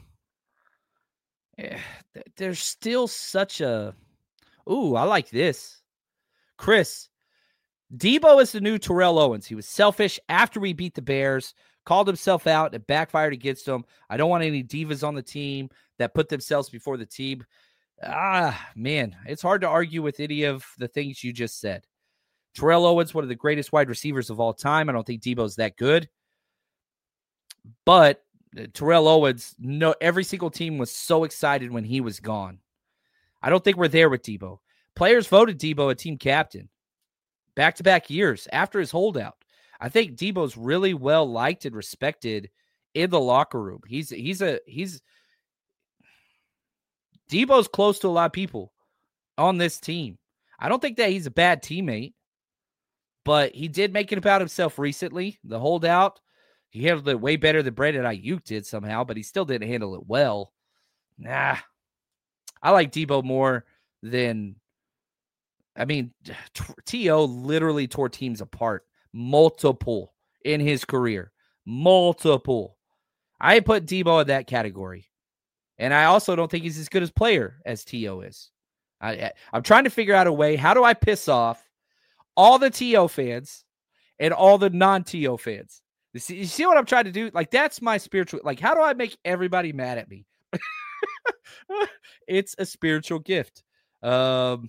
There's still such a... Ooh, I like this. Chris, Debo is the new Terrell Owens. He was selfish after we beat the Bears, called himself out, it backfired against him. I don't want any divas on the team that put themselves before the team. Man, it's hard to argue with any of the things you just said. Terrell Owens, one of the greatest wide receivers of all time. I don't think Debo's that good. But Terrell Owens, every single team was so excited when he was gone. I don't think we're there with Debo. Players voted Debo a team captain back-to-back years after his holdout. I think Debo's really well liked and respected in the locker room. Debo's close to a lot of people on this team. I don't think that he's a bad teammate, but he did make it about himself recently. The holdout, he handled it way better than Brandon Ayuk did somehow, but he still didn't handle it well. Nah, I like Debo more than, T.O. literally tore teams apart. Multiple in his career. Multiple. I put Debo in that category. And I also don't think he's as good a player as T.O. is. I'm trying to figure out a way. How do I piss off all the T.O. fans and all the non-T.O. fans? You see what I'm trying to do? Like, that's my spiritual... Like, how do I make everybody mad at me? It's a spiritual gift. Yeah,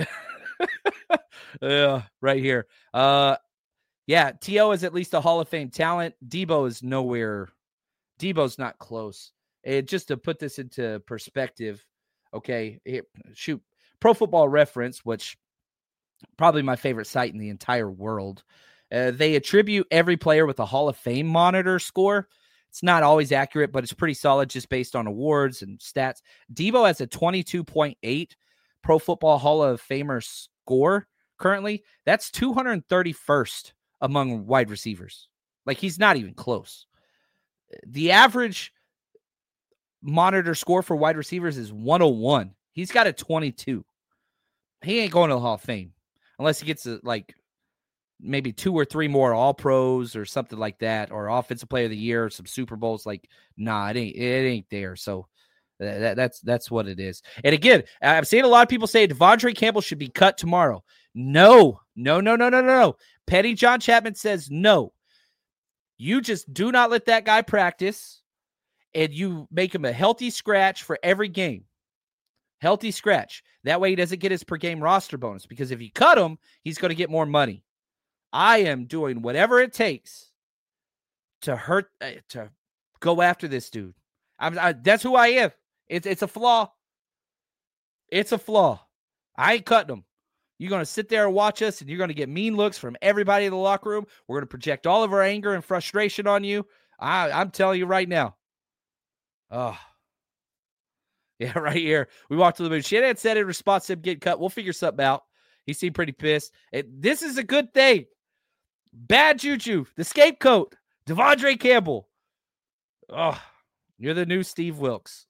right here. Yeah, T.O. is at least a Hall of Fame talent. Debo is nowhere. Debo's not close. Just to put this into perspective, okay, Pro Football Reference, which probably my favorite site in the entire world, they attribute every player with a Hall of Fame monitor score. It's not always accurate, but it's pretty solid just based on awards and stats. Debo has a 22.8 Pro Football Hall of Famer score currently. That's 231st among wide receivers. Like, he's not even close. The average monitor score for wide receivers is 101. He's got a 22. He ain't going to the Hall of Fame unless he gets maybe 2 or 3 more All Pros or something like that, or Offensive Player of the Year, or some Super Bowls. Like, nah, it ain't there. So that's what it is. And again, I'm seeing a lot of people say Devondre Campbell should be cut tomorrow. No. Petty John Chapman says no. You just do not let that guy practice. And you make him a healthy scratch for every game. Healthy scratch. That way he doesn't get his per game roster bonus. Because if you cut him, he's going to get more money. I am doing whatever it takes to go after this dude. That's who I am. It's a flaw. It's a flaw. I ain't cutting him. You're going to sit there and watch us, and you're going to get mean looks from everybody in the locker room. We're going to project all of our anger and frustration on you. I'm telling you right now. Oh, yeah, right here. We walked to the moon. Shanahan said in response to him getting cut, we'll figure something out. He seemed pretty pissed. This is a good thing. Bad juju. The scapegoat. Devondre Campbell. Oh, you're the new Steve Wilkes.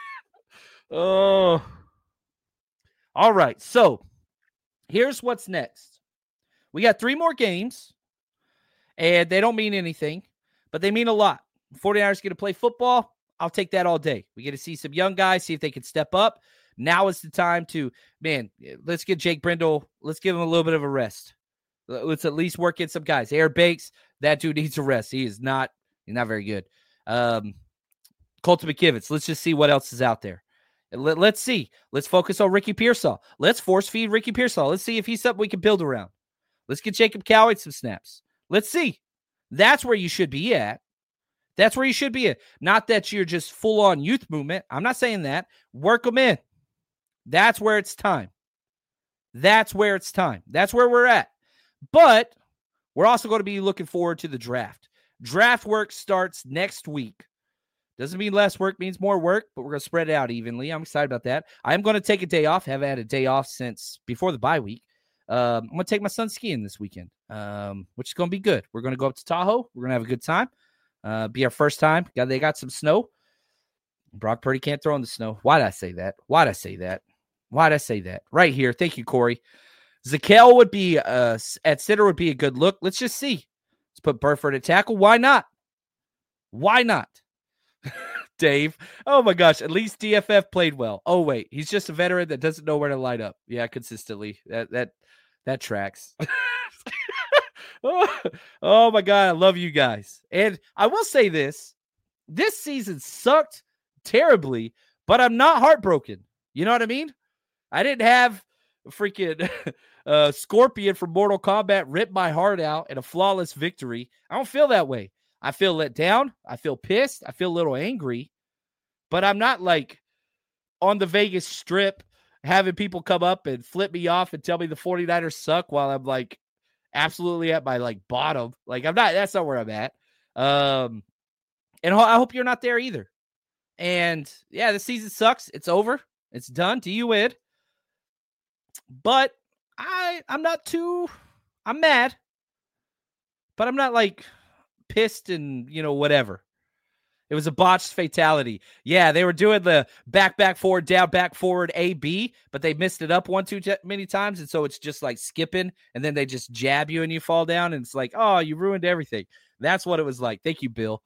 Oh. All right. So here's what's next. We got 3 more games, and they don't mean anything, but they mean a lot. 49ers get to play football. I'll take that all day. We get to see some young guys, see if they can step up. Now is the time to, let's get Jake Brendel. Let's give him a little bit of a rest. Let's at least work in some guys. Aaron Banks, that dude needs a rest. He's not very good. Colton McKivitz, let's just see what else is out there. Let's see. Let's focus on Ricky Pearsall. Let's force feed Ricky Pearsall. Let's see if he's something we can build around. Let's get Jacob Coward some snaps. Let's see. That's where you should be at. That's where you should be at. Not that you're just full-on youth movement. I'm not saying that. Work them in. That's where it's time. That's where it's time. That's where we're at. But we're also going to be looking forward to the draft. Draft work starts next week. Doesn't mean less work means more work, but we're going to spread it out evenly. I'm excited about that. I'm going to take a day off. Haven't had a day off since before the bye week. I'm going to take my son skiing this weekend, which is going to be good. We're going to go up to Tahoe. We're going to have a good time. Be our first time. They got some snow. Brock Purdy can't throw in the snow. Why'd I say that? Right here. Thank you, Corey. Zakel would be at center would be a good look. Let's just see. Let's put Burford at tackle. Why not? Dave. Oh my gosh. At least DFF played well. Oh wait, he's just a veteran that doesn't know where to line up. Yeah, consistently. That tracks. Oh my God, I love you guys. And I will say this season sucked terribly, but I'm not heartbroken. You know what I mean? I didn't have freaking Scorpion from Mortal Kombat rip my heart out in a flawless victory. I don't feel that way. I feel let down. I feel pissed. I feel a little angry, but I'm not like on the Vegas Strip having people come up and flip me off and tell me the 49ers suck while I'm like absolutely at my like bottom. Like that's not where I'm at. And I hope you're not there either. And yeah, the season sucks. It's over. It's done. DUID. But I'm mad. But I'm not like pissed and, whatever. It was a botched fatality. Yeah, they were doing the back, forward, down, back, forward, A, B, but they missed it up too many times. And so it's just like skipping, and then they just jab you and you fall down. And it's like, oh, you ruined everything. That's what it was like. Thank you, Bill.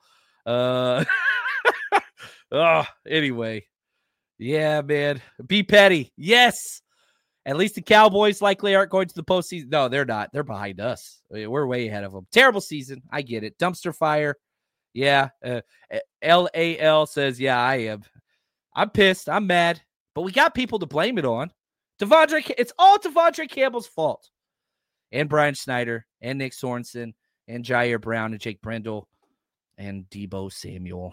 Anyway. Yeah, man. Be petty. Yes. At least the Cowboys likely aren't going to the postseason. No, they're not. They're behind us. We're way ahead of them. Terrible season. I get it. Dumpster fire. Yeah. LAL says, yeah, I am. I'm pissed. I'm mad. But we got people to blame it on. It's all Devondre Campbell's fault. And Brian Snyder and Nick Sorensen and Jair Brown and Jake Brendel and Deebo Samuel.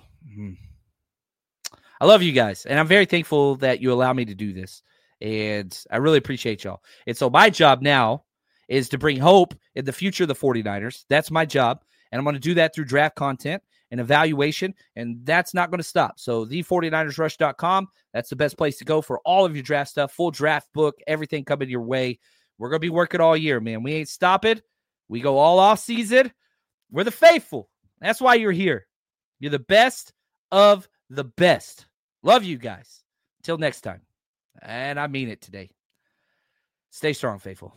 I love you guys. And I'm very thankful that you allow me to do this. And I really appreciate y'all. And so my job now is to bring hope in the future of the 49ers. That's my job. And I'm going to do that through draft content and evaluation. And that's not going to stop. So the49ersrush.com, that's the best place to go for all of your draft stuff, full draft book, everything coming your way. We're going to be working all year, man. We ain't stopping. We go all off season. We're the faithful. That's why you're here. You're the best of the best. Love you guys. Till next time. And I mean it today. Stay strong, faithful.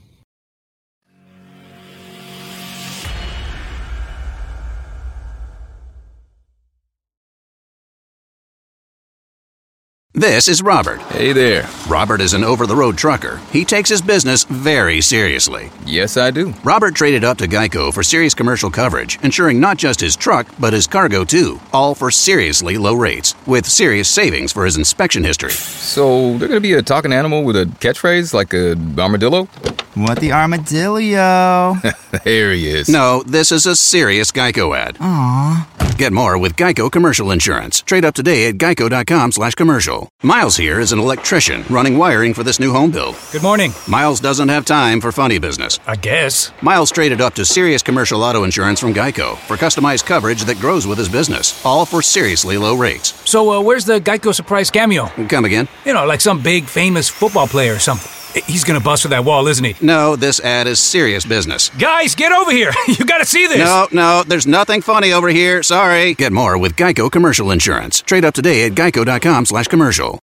This is Robert.
Hey there.
Robert is an over-the-road trucker. He takes his business very seriously.
Yes, I do.
Robert traded up to Geico for serious commercial coverage, insuring not just his truck, but his cargo too, all for seriously low rates, with serious savings for his inspection history.
So, they're going to be a talking animal with a catchphrase like an armadillo?
What the armadillo?
There he is.
No, this is a serious Geico ad.
Aww.
Get more with Geico Commercial Insurance. Trade up today at geico.com/commercial. Miles here is an electrician running wiring for this new home build.
Good morning.
Miles doesn't have time for funny business.
I guess.
Miles traded up to serious commercial auto insurance from Geico for customized coverage that grows with his business, all for seriously low rates.
So where's the Geico surprise cameo?
Come again?
Like some big famous football player or something. He's going to bust with that wall, isn't he?
No, this ad is serious business.
Guys, get over here. You got to see this.
No, there's nothing funny over here. Sorry. Get more with Geico Commercial Insurance. Trade up today at geico.com/commercial.